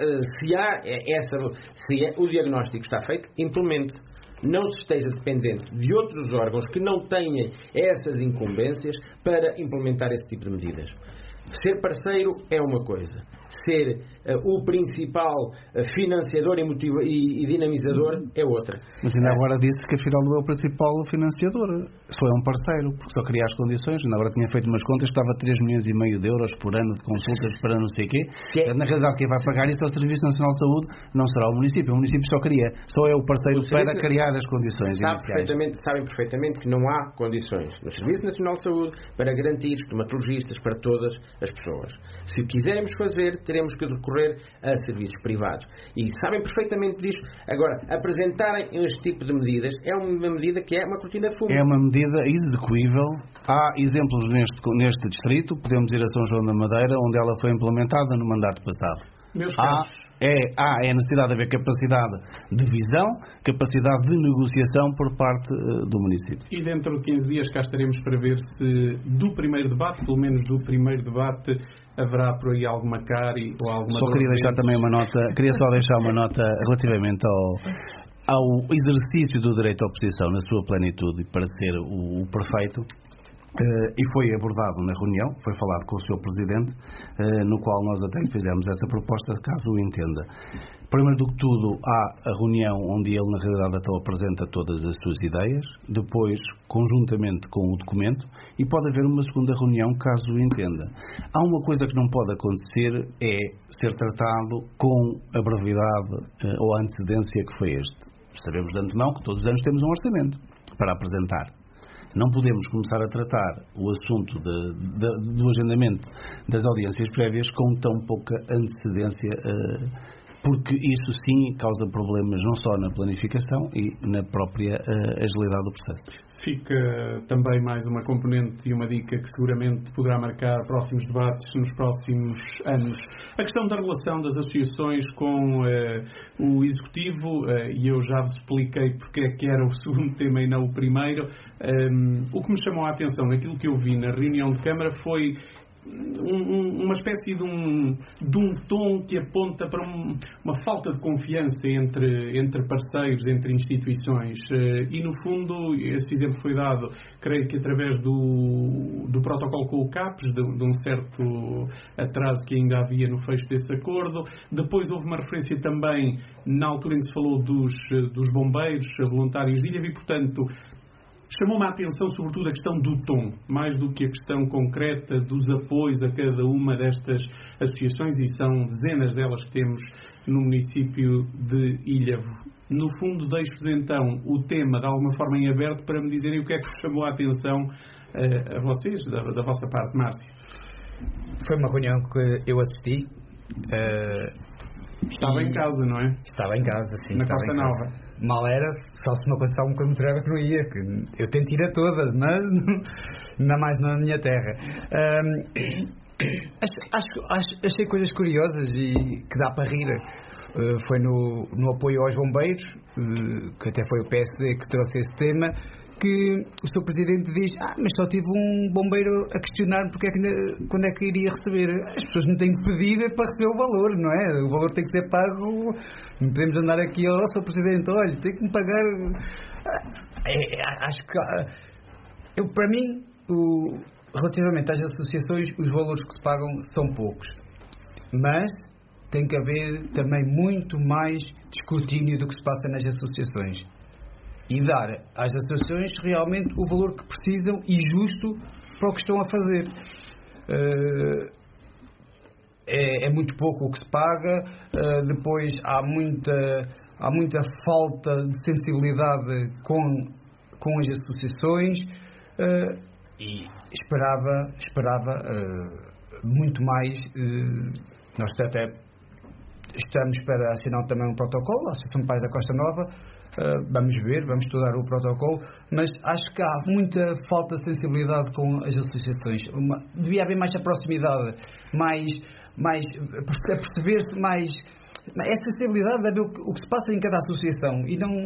se o diagnóstico está feito, implemente. Não se esteja dependente de outros órgãos que não tenham essas incumbências para implementar esse tipo de medidas. Ser parceiro é uma coisa. Ser o principal financiador e dinamizador é outra. Mas ainda agora disse que afinal não é o principal financiador, só é um parceiro, porque só cria as condições. Ainda agora tinha feito umas contas, estava a 3,5 milhões de euros por ano de consultas para não sei o quê. Na realidade quem vai pagar isso é o Serviço Nacional de Saúde, não será o município só é o parceiro para criar as condições iniciais. Sabem perfeitamente que não há condições no Serviço Nacional de Saúde para garantir estomatologistas para todas as pessoas. Se o quisermos fazer, teremos que recorrer a serviços privados. E sabem perfeitamente disso. Agora, apresentarem este tipo de medidas é uma medida que é uma cortina de fumo. É uma medida execuível. Há exemplos neste distrito. Podemos ir a São João da Madeira, onde ela foi implementada no mandato passado. Há necessidade de haver capacidade de visão, capacidade de negociação por parte do município. E dentro de 15 dias cá estaremos para ver se do primeiro debate, pelo menos do primeiro debate, haverá por aí alguma cárie ou alguma... Queria só deixar uma nota relativamente ao exercício do direito à oposição na sua plenitude, para ser o perfeito. E foi abordado na reunião, foi falado com o Sr. Presidente, no qual nós até fizemos essa proposta, caso o entenda. Primeiro do que tudo, há a reunião onde ele, na realidade, até apresenta todas as suas ideias, depois, conjuntamente com o documento, e pode haver uma segunda reunião, caso o entenda. Há uma coisa que não pode acontecer, é ser tratado com a brevidade ou a antecedência que foi este. Sabemos de antemão que todos os anos temos um orçamento para apresentar. Não podemos começar a tratar o assunto do agendamento das audiências prévias com tão pouca antecedência, porque isso sim causa problemas não só na planificação e na própria agilidade do processo. Fica também mais uma componente e uma dica que seguramente poderá marcar próximos debates nos próximos anos. A questão da relação das associações com o Executivo, e eu já vos expliquei porque é que era o segundo tema e não o primeiro. O que me chamou a atenção naquilo que eu vi na reunião de Câmara foi uma espécie de um tom que aponta para uma falta de confiança entre parceiros, entre instituições, e no fundo esse exemplo foi dado, creio que através do protocolo com o CAPES, de um certo atraso que ainda havia no fecho desse acordo. Depois houve uma referência também na altura em que se falou dos bombeiros voluntários de Ilha, e portanto chamou-me a atenção sobretudo a questão do tom, mais do que a questão concreta dos apoios a cada uma destas associações, e são dezenas delas que temos no município de Ilhavo. No fundo, deixo-vos então o tema de alguma forma em aberto para me dizerem o que é que vos chamou a atenção a vocês, da vossa parte, Márcio. Foi uma reunião que eu assisti. Estava em casa, não é? Estava em casa, sim. Na Costa Nova. Mal era, só se me aconteceu uma coisa muito grave que não ia, que eu tento ir a todas, mas ainda mais na minha terra. Achei coisas curiosas e que dá para rir. Foi no apoio aos bombeiros, que até foi o PSD que trouxe esse tema, que o Sr. Presidente diz: mas só tive um bombeiro a questionar quando é que iria receber. As pessoas não têm que pedir para receber o valor, não é? O valor tem que ser pago. Não podemos andar aqui: Sr. Presidente, olha, tem que me pagar. Acho que para mim, relativamente às associações, os valores que se pagam são poucos, mas tem que haver também muito mais escrutínio do que se passa nas associações e dar às associações realmente o valor que precisam e justo para o que estão a fazer. É muito pouco o que se paga. Depois há há muita falta de sensibilidade com as associações, e esperava muito mais. Nós até estamos para assinar também um protocolo, a Associação de Pais da Costa Nova. Vamos estudar o protocolo, mas acho que há muita falta de sensibilidade com as associações. Devia haver mais a proximidade, mais a perceber-se mais a sensibilidade de ver o que se passa em cada associação e não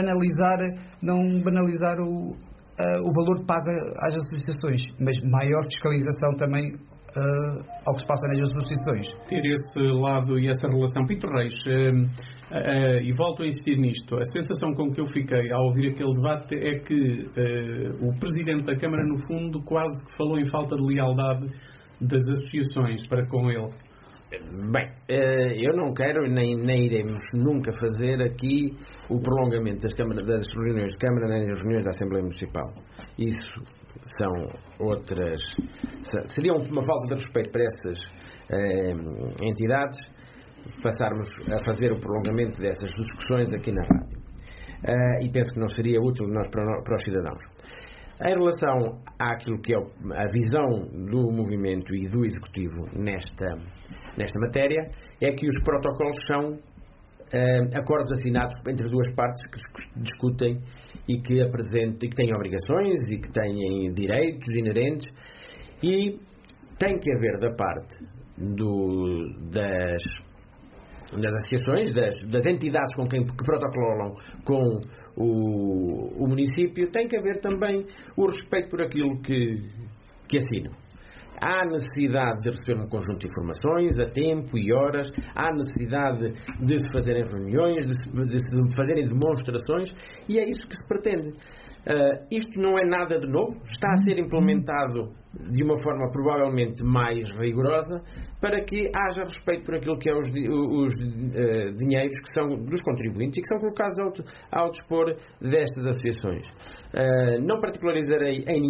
banalizar o valor que paga às associações, mas maior fiscalização também ao que se passa nas associações. Ter esse lado e essa relação. Pinto Reis, e volto a insistir nisto, a sensação com que eu fiquei ao ouvir aquele debate é que o Presidente da Câmara, no fundo, quase que falou em falta de lealdade das associações para com ele. Bem, eu não quero, nem iremos nunca fazer aqui o prolongamento das reuniões de Câmara nem das reuniões da Assembleia Municipal. Isso são outras... Seria uma falta de respeito para essas entidades passarmos a fazer o prolongamento dessas discussões aqui na rádio. E penso que não seria útil para os cidadãos. Em relação àquilo que é a visão do movimento e do Executivo nesta matéria, é que os protocolos são acordos assinados entre duas partes que discutem e que apresentam, e que têm obrigações e que têm direitos inerentes, e tem que haver da parte das associações, das entidades que protocolam com o município, tem que haver também o respeito por aquilo que assinam. Há necessidade de receber um conjunto de informações a tempo e horas, há necessidade de se fazerem reuniões, de se fazerem demonstrações, e é isso que se pretende. Isto não é nada de novo, está a ser implementado de uma forma provavelmente mais rigorosa para que haja respeito por aquilo que é os dinheiros que são dos contribuintes e que são colocados ao dispor destas associações. Não particularizarei em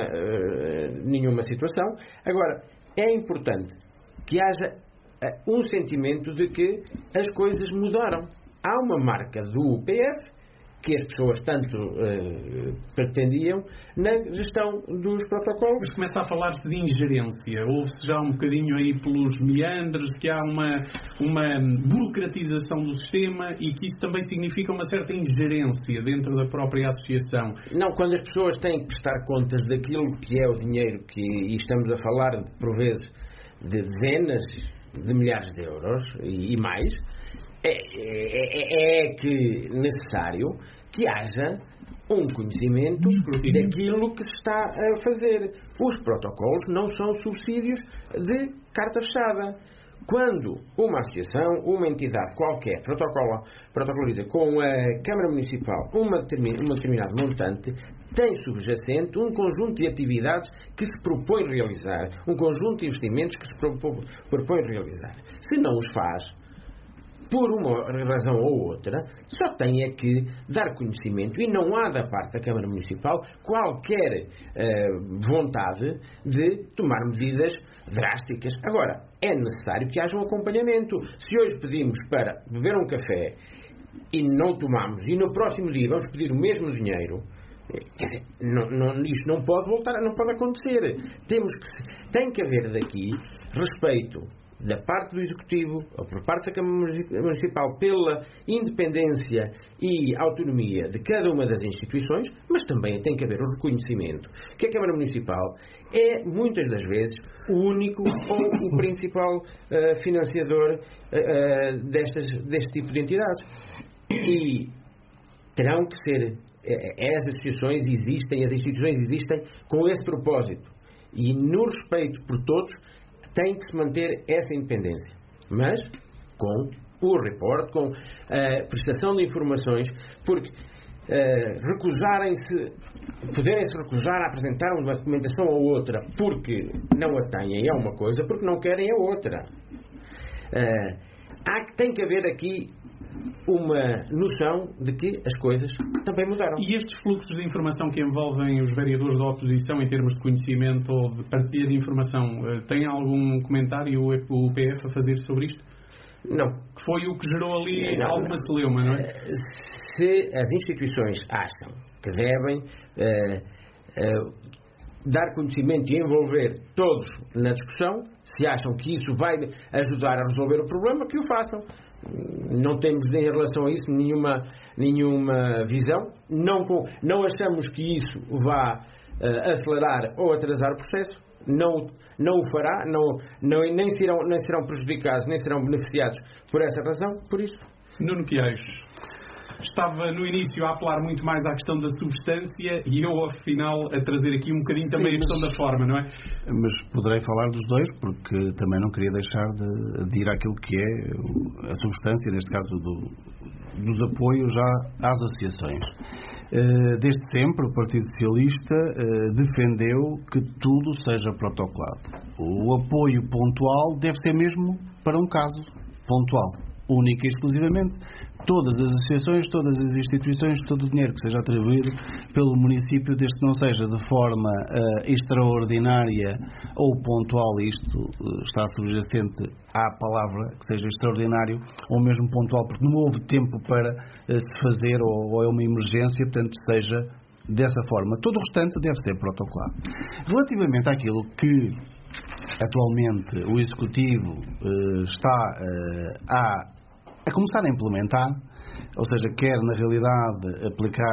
nenhuma situação. Agora, é importante que haja um sentimento de que as coisas mudaram. Há uma marca do PF que as pessoas tanto pretendiam na gestão dos protocolos. Mas começa a falar-se de ingerência. Houve-se já um bocadinho aí pelos meandros que há uma burocratização do sistema e que isso também significa uma certa ingerência dentro da própria associação. Não, quando as pessoas têm que prestar contas daquilo que é o dinheiro e estamos a falar, por vezes, de dezenas de milhares de euros e mais, é que necessário que haja um conhecimento daquilo que se está a fazer. Os protocolos não são subsídios de carta fechada. Quando uma associação, uma entidade qualquer protocoliza com a Câmara Municipal um determinado montante, tem subjacente um conjunto de atividades que se propõe realizar, um conjunto de investimentos que se propõe realizar. Se não os faz, por uma razão ou outra, só tem é que dar conhecimento, e não há da parte da Câmara Municipal qualquer vontade de tomar medidas drásticas. Agora, é necessário que haja um acompanhamento. Se hoje pedimos para beber um café e não tomamos, e no próximo dia vamos pedir o mesmo dinheiro, isto não pode voltar, não pode acontecer. Tem que haver daqui respeito da parte do Executivo, ou por parte da Câmara Municipal, pela independência e autonomia de cada uma das instituições, mas também tem que haver o reconhecimento que a Câmara Municipal é, muitas das vezes, o único ou o principal financiador deste tipo de entidades. E terão que ser, as associações existem, as instituições existem com esse propósito. E no respeito por todos, tem que se manter essa independência, mas com o reporte, com a prestação de informações, porque poderem-se recusar a apresentar uma documentação ou outra porque não a têm é uma coisa, porque não querem é outra. Tem que haver aqui uma noção de que as coisas também mudaram. E estes fluxos de informação que envolvem os vereadores da oposição em termos de conhecimento ou de partilha de informação, tem algum comentário o PF a fazer sobre isto? Não. Que foi o que gerou ali alguma celeuma, não é? Se as instituições acham que devem dar conhecimento e envolver todos na discussão, se acham que isso vai ajudar a resolver o problema, que o façam. Não temos em relação a isso nenhuma visão. Não achamos que isso vá acelerar ou atrasar o processo. Não o fará, nem serão prejudicados, nem serão beneficiados por essa razão. Por isso, Nuno Queiroz estava no início a apelar muito mais à questão da substância e eu, ao final, a trazer aqui um bocadinho também a questão da forma, não é? Mas poderei falar dos dois, porque também não queria deixar de ir àquilo que é a substância, neste caso dos apoios às associações. Desde sempre o Partido Socialista defendeu que tudo seja protocolado. O apoio pontual deve ser mesmo para um caso pontual, única e exclusivamente. Todas as associações, todas as instituições, todo o dinheiro que seja atribuído pelo município, desde que não seja de forma extraordinária ou pontual, isto está subjacente à palavra, que seja extraordinário ou mesmo pontual, porque não houve tempo para se fazer ou é uma emergência, portanto seja dessa forma. Todo o restante deve ser protocolado. Relativamente àquilo que atualmente o Executivo está a começar a implementar, ou seja, quer na realidade aplicar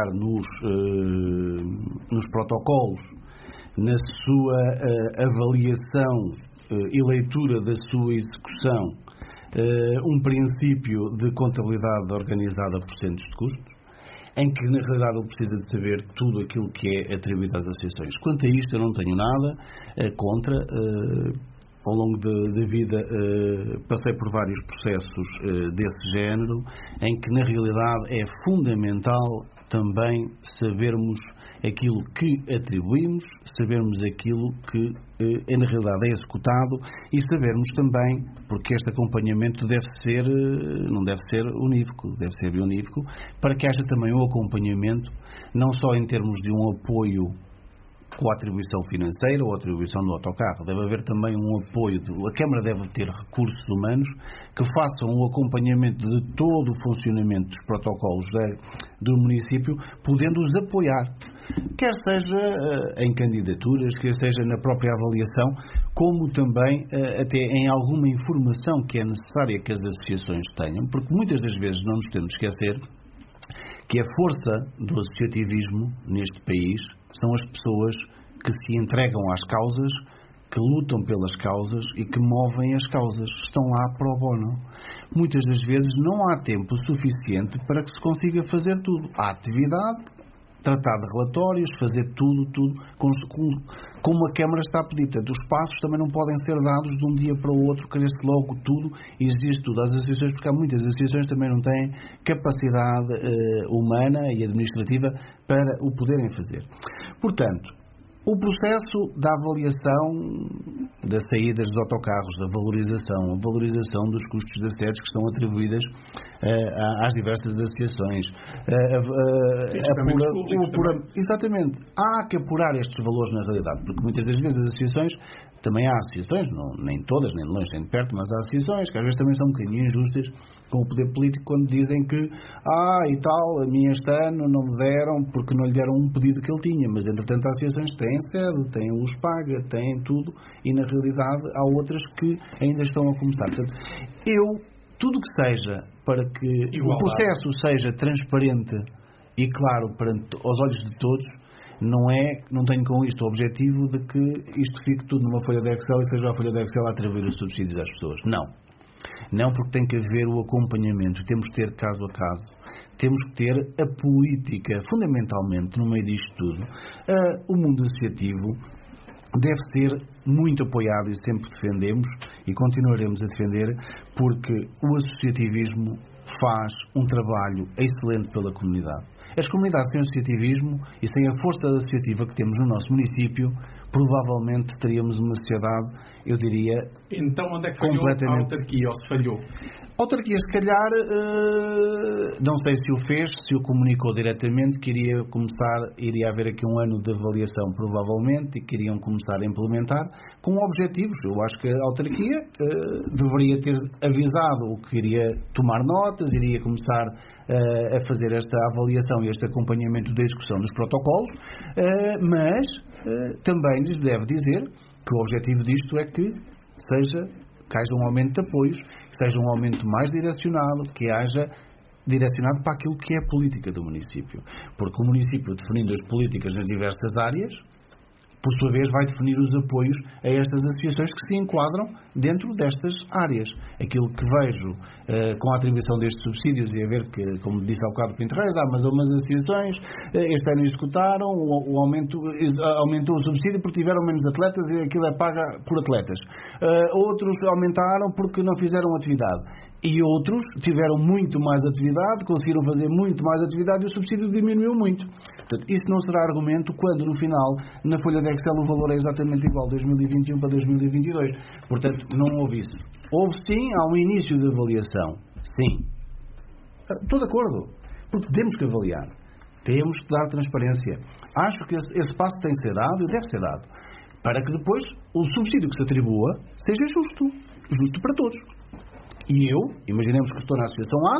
nos protocolos, na sua avaliação e leitura da sua execução, um princípio de contabilidade organizada por centros de custos, em que na realidade ele precisa de saber tudo aquilo que é atribuído às associações. Quanto a isto eu não tenho nada contra. Ao longo da vida passei por vários processos desse género, em que na realidade é fundamental também sabermos aquilo que atribuímos, sabermos aquilo que na realidade é executado e sabermos também, porque este acompanhamento não deve ser unívoco, deve ser bionívoco, para que haja também um acompanhamento, não só em termos de um apoio com a atribuição financeira ou a atribuição do autocarro. Deve haver também um apoio, a Câmara deve ter recursos humanos que façam um acompanhamento de todo o funcionamento dos protocolos do município, podendo-os apoiar, quer seja em candidaturas, quer seja na própria avaliação, como também até em alguma informação que é necessária que as associações tenham, porque muitas das vezes não nos temos de esquecer que a força do associativismo neste país são as pessoas que se entregam às causas, que lutam pelas causas e que movem as causas. Estão lá pro bono. Muitas das vezes não há tempo suficiente para que se consiga fazer tudo. Há atividade, tratar de relatórios, fazer tudo como a Câmara está a pedir. Portanto, os passos também não podem ser dados de um dia para o outro, querer-se logo tudo e exigir tudo às associações, porque há muitas associações que também não têm capacidade humana e administrativa para o poderem fazer. Portanto, o processo da avaliação das saídas dos autocarros, da valorização, a valorização dos custos das sedes que estão atribuídas às diversas associações. Exatamente. Há que apurar estes valores na realidade, porque muitas das vezes as associações, também há associações, nem todas, nem de longe, nem de perto, mas há associações que às vezes também são um bocadinho injustas com o poder político quando dizem que e tal, a mim este ano não me deram porque não lhe deram um pedido que ele tinha, mas entretanto as associações têm sede, têm luz paga, têm tudo e na realidade há outras que ainda estão a começar. Portanto, tudo que seja para que o processo seja transparente e claro aos olhos de todos, não tenho com isto o objetivo de que isto fique tudo numa folha de Excel e seja a folha de Excel a atribuir os subsídios às pessoas. Não, porque tem que haver o acompanhamento, temos que ter caso a caso, temos que ter a política, fundamentalmente, no meio disto tudo. O mundo associativo deve ser muito apoiado e sempre defendemos e continuaremos a defender, porque o associativismo faz um trabalho excelente pela comunidade. As comunidades sem associativismo e sem a força associativa que temos no nosso município, provavelmente teríamos uma sociedade, eu diria, então onde é que falhou a autarquia ou se falhou? A autarquia, se calhar, não sei se o fez, se o comunicou diretamente, que iria haver aqui um ano de avaliação, provavelmente, e que iriam começar a implementar com objetivos. Eu acho que a autarquia deveria ter avisado que iria tomar notas, iria começar a fazer esta avaliação e este acompanhamento da execução dos protocolos, mas também lhes deve dizer que o objetivo disto é que haja um aumento de apoios, que seja um aumento mais direcionado, que haja direcionado para aquilo que é a política do município. Porque o município, definindo as políticas nas diversas áreas, por sua vez vai definir os apoios a estas associações que se enquadram dentro destas áreas. Aquilo que vejo com a atribuição destes subsídios, e a ver que, como disse há bocado Pinto Reis, mas algumas associações este ano executaram, aumentou o subsídio porque tiveram menos atletas e aquilo é paga por atletas. Outros aumentaram porque não fizeram atividade. E outros tiveram muito mais atividade, conseguiram fazer muito mais atividade e o subsídio diminuiu muito. Portanto, isso não será argumento quando, no final, na folha de Excel o valor é exatamente igual, 2021 para 2022. Portanto, não houve isso. Houve sim, há um início de avaliação. Sim. Estou de acordo. Porque temos que avaliar. Temos que dar transparência. Acho que esse passo tem que ser dado e deve ser dado. Para que depois o subsídio que se atribua seja justo. Justo para todos. E eu, imaginemos que estou na Associação A,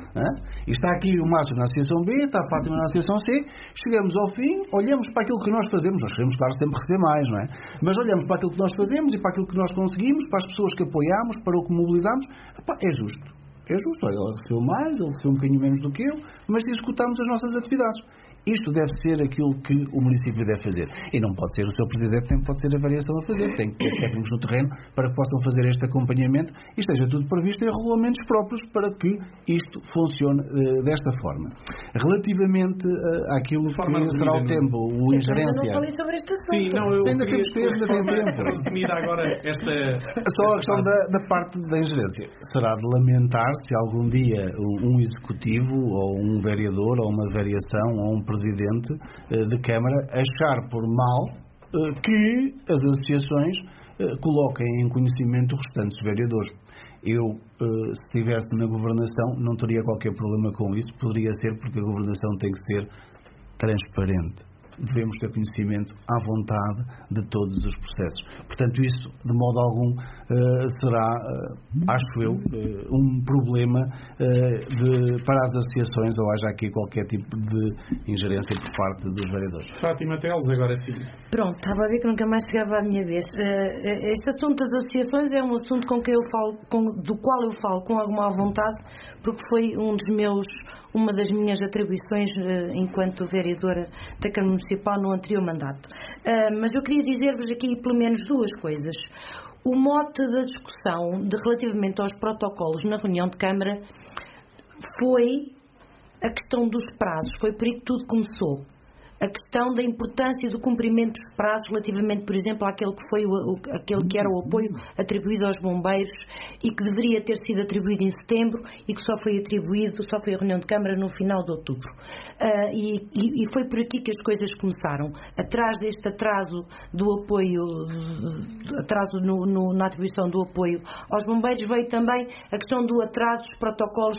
e está aqui o Márcio na Associação B, está a Fátima na Associação C, chegamos ao fim, olhamos para aquilo que nós fazemos, nós queremos, claro, sempre receber mais, não é? Mas olhamos para aquilo que nós fazemos e para aquilo que nós conseguimos, para as pessoas que apoiamos, para o que mobilizamos, é justo. É justo, olha, ele recebeu mais, ele recebeu um bocadinho menos do que eu, mas executamos as nossas atividades. Isto deve ser aquilo que o município deve fazer. E não pode ser o seu presidente, nem pode ser a variação a fazer. Tem que ter técnicos no terreno para que possam fazer este acompanhamento e esteja tudo previsto em regulamentos próprios para que isto funcione desta forma. Relativamente àquilo que será o tempo, o ingerência... Eu não falei sobre este assunto. Sim, ainda temos tempo. Resumida agora esta... Só a questão da parte da ingerência. Será de lamentar se algum dia um executivo ou um vereador ou uma variação ou um presidente de Câmara achar por mal que as associações coloquem em conhecimento os restantes vereadores. Eu, se estivesse na governação, não teria qualquer problema com isso. Poderia ser porque a governação tem que ser transparente. Devemos ter conhecimento à vontade de todos os processos. Portanto, isso, de modo algum, será, acho eu, um problema para as associações ou haja aqui qualquer tipo de ingerência por parte dos vereadores. Fátima Teles, agora sim. Pronto, estava a ver que nunca mais chegava à minha vez. Este assunto das associações é um assunto do qual eu falo com alguma vontade, porque foi uma das minhas atribuições enquanto vereadora da Câmara Municipal no anterior mandato. Mas eu queria dizer-vos aqui pelo menos duas coisas. O mote da discussão relativamente aos protocolos na reunião de Câmara foi a questão dos prazos, foi por aí que tudo começou. A questão da importância do cumprimento dos prazos relativamente, por exemplo, àquele que era o apoio atribuído aos bombeiros e que deveria ter sido atribuído em setembro e que só foi a reunião de Câmara no final de outubro. E foi por aqui que as coisas começaram. Atrás deste atraso do apoio, na atribuição do apoio aos bombeiros, veio também a questão do atraso dos protocolos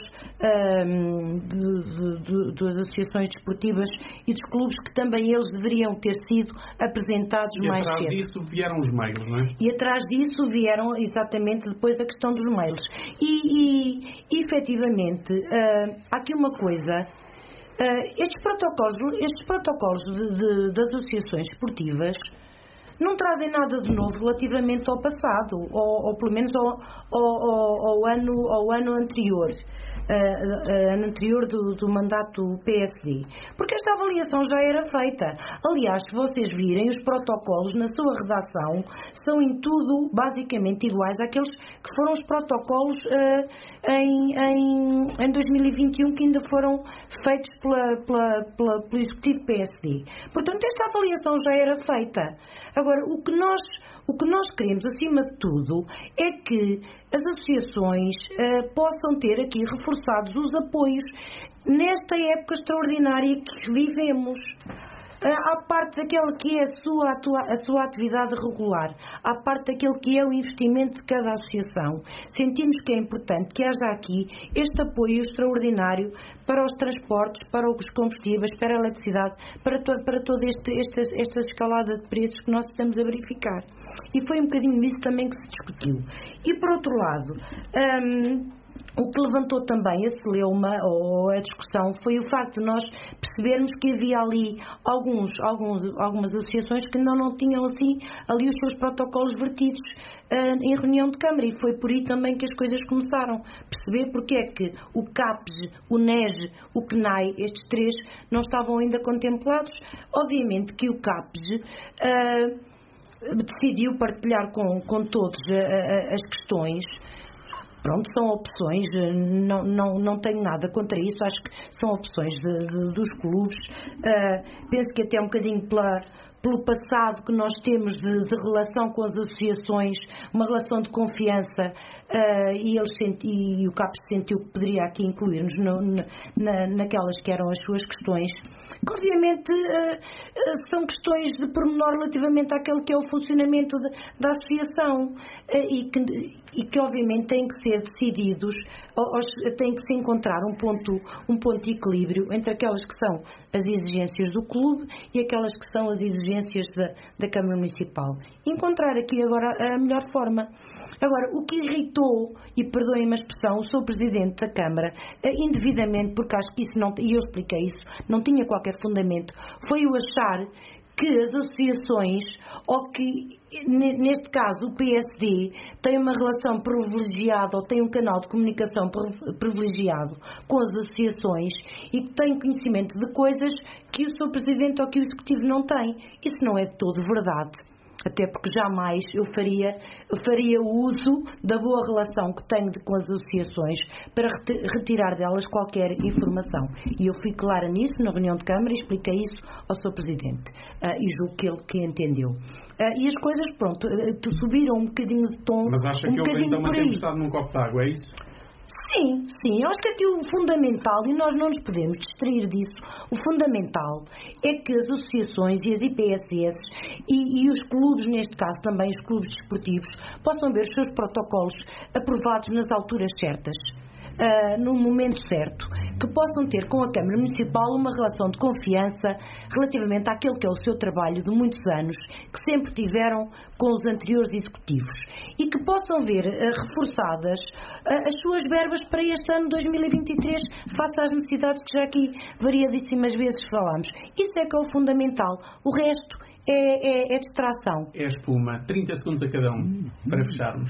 das associações desportivas e dos clubes que também eles deveriam ter sido apresentados mais cedo. E atrás disso vieram os mails, não é? E atrás disso vieram exatamente depois a questão dos mails. E efetivamente, há aqui uma coisa, estes protocolos das associações esportivas não trazem nada de novo relativamente ao passado, ou pelo menos ao ano anterior. Ano anterior do mandato PSD, porque esta avaliação já era feita. Aliás, se vocês virem, os protocolos na sua redação são em tudo basicamente iguais àqueles que foram os protocolos em 2021 que ainda foram feitos pelo Executivo PSD. Portanto, esta avaliação já era feita. Agora, o que nós queremos, acima de tudo, é que as associações possam ter aqui reforçados os apoios nesta época extraordinária que vivemos. à parte daquela que é a sua atividade regular, à parte daquele que é o investimento de cada associação, sentimos que é importante que haja aqui este apoio extraordinário para os transportes, para os combustíveis, para a eletricidade, para toda esta escalada de preços que nós estamos a verificar. E foi um bocadinho isso também que se discutiu. E por outro lado, o que levantou também a celeuma ou a discussão foi o facto de nós percebermos que havia ali algumas associações que não tinham assim ali os seus protocolos vertidos em reunião de Câmara, e foi por aí também que as coisas começaram a perceber porque é que o CAPES, o NEG, o CNAI, estes três não estavam ainda contemplados. Obviamente que o CAPES decidiu partilhar com todos as questões. Pronto, são opções, não tenho nada contra isso, acho que são opções dos clubes. Penso que até um bocadinho pelo passado que nós temos de relação com as associações, uma relação de confiança, e o CAPES sentiu que poderia aqui incluir-nos naquelas que eram as suas questões, que obviamente são questões de pormenor relativamente àquele que é o funcionamento da associação, e que obviamente têm que ser decididos, tem que se encontrar um ponto de equilíbrio entre aquelas que são as exigências do clube e aquelas que são as exigências da Câmara Municipal. Encontrar aqui agora a melhor forma. Agora, o que irritou, e perdoem-me a expressão, o Sr. Presidente da Câmara, indevidamente, porque acho que isso não, e eu expliquei isso, não tinha qualquer fundamento, foi o achar que as associações, ou que neste caso o PSD, tem uma relação privilegiada ou tem um canal de comunicação privilegiado com as associações e que tem conhecimento de coisas que o Sr. Presidente ou que o Executivo não tem. Isso não é de todo verdade. Até porque jamais eu faria uso da boa relação que tenho com as associações para retirar delas qualquer informação. E eu fui clara nisso na reunião de Câmara e expliquei isso ao Sr. Presidente. E julgo que ele que entendeu. E as coisas, pronto, subiram um bocadinho de tom. Mas acha que houve então uma tempestade num copo de água, é isso? Sim, eu acho que aqui o fundamental, e nós não nos podemos distrair disso, o fundamental é que as associações e as IPSS e os clubes, neste caso também os clubes desportivos, possam ver os seus protocolos aprovados nas alturas certas, no momento certo, que possam ter com a Câmara Municipal uma relação de confiança relativamente àquele que é o seu trabalho de muitos anos, que sempre tiveram com os anteriores executivos, e que possam ver reforçadas as suas verbas para este ano 2023 face às necessidades que já aqui variadíssimas vezes falámos. Isso é que é o fundamental. O resto é distração. É espuma. 30 segundos a cada um para fecharmos.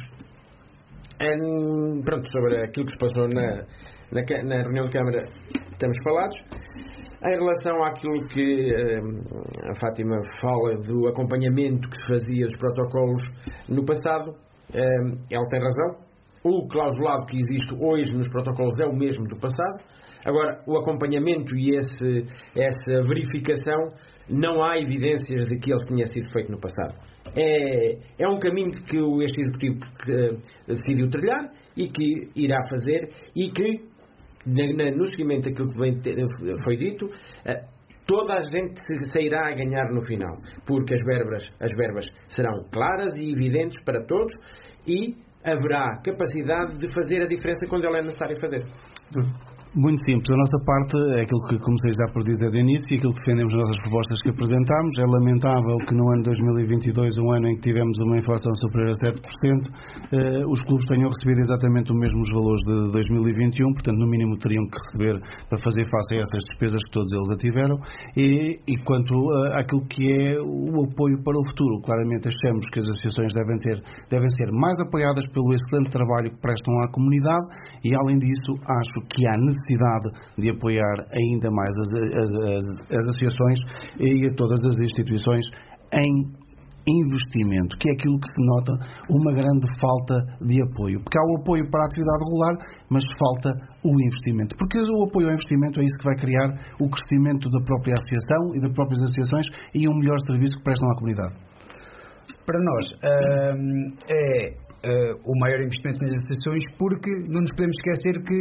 Pronto, sobre aquilo que se passou na reunião de Câmara estamos falados. Em relação àquilo que a Fátima fala do acompanhamento que se fazia dos protocolos no passado, ela tem razão. O clausulado que existe hoje nos protocolos é o mesmo do passado. Agora, o acompanhamento e essa verificação, não há evidências de que ele tinha sido feito no passado. É um caminho que este Executivo decidiu trilhar e que irá fazer, e que, no seguimento daquilo que foi dito, toda a gente sairá a ganhar no final, porque as verbas serão claras e evidentes para todos e haverá capacidade de fazer a diferença quando ela é necessária fazer. Muito simples. A nossa parte é aquilo que comecei já por dizer de início e aquilo que defendemos nas nossas propostas que apresentámos. É lamentável que no ano 2022, um ano em que tivemos uma inflação superior a 7%, os clubes tenham recebido exatamente os mesmos valores de 2021, portanto, no mínimo teriam que receber para fazer face a essas despesas que todos eles a tiveram. E quanto àquilo que é o apoio para o futuro, claramente achamos que as associações devem ser mais apoiadas pelo excelente trabalho que prestam à comunidade e, além disso, acho que há necessidade de apoiar ainda mais as associações e a todas as instituições em investimento, que é aquilo que se nota uma grande falta de apoio, porque há o apoio para a atividade regular, mas falta o investimento, porque o apoio ao investimento é isso que vai criar o crescimento da própria associação e das próprias associações e um melhor serviço que prestam à comunidade. Para nós é o maior investimento nas associações, porque não nos podemos esquecer que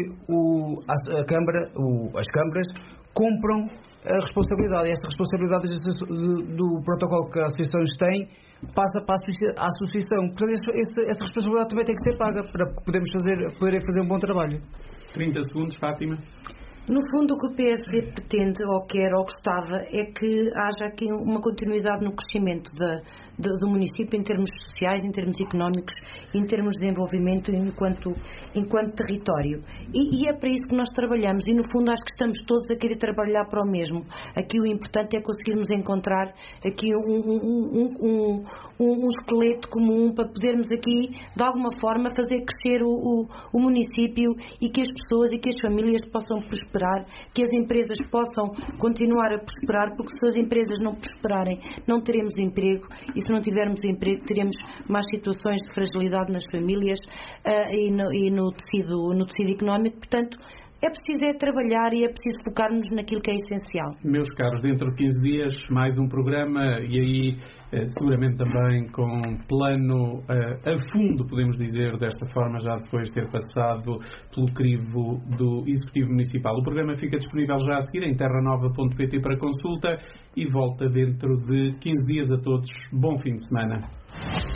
as câmaras compram a responsabilidade, e essa responsabilidade do protocolo que as associações têm passa para a associação. Portanto, essa responsabilidade também tem que ser paga para poderem fazer um bom trabalho. 30 segundos, Fátima. No fundo, o que o PSD pretende, ou quer, ou gostava, é que haja aqui uma continuidade no crescimento do município em termos sociais, em termos económicos, em termos de desenvolvimento enquanto território. E é para isso que nós trabalhamos, e no fundo acho que estamos todos a querer trabalhar para o mesmo. Aqui o importante é conseguirmos encontrar aqui um esqueleto comum para podermos aqui, de alguma forma, fazer crescer o município, e que as pessoas e que as famílias possam prosperar, que as empresas possam continuar a prosperar, porque se as empresas não prosperarem, não teremos emprego, e se não tivermos emprego, teremos mais situações de fragilidade nas famílias e no tecido económico. Portanto, é preciso trabalhar e é preciso focar-nos naquilo que é essencial. Meus caros, dentro de 15 dias, mais um programa, e aí seguramente também com plano a fundo, podemos dizer desta forma, já depois de ter passado pelo crivo do Executivo Municipal. O programa fica disponível já a seguir em terranova.pt para consulta, e volta dentro de 15 dias a todos. Bom fim de semana.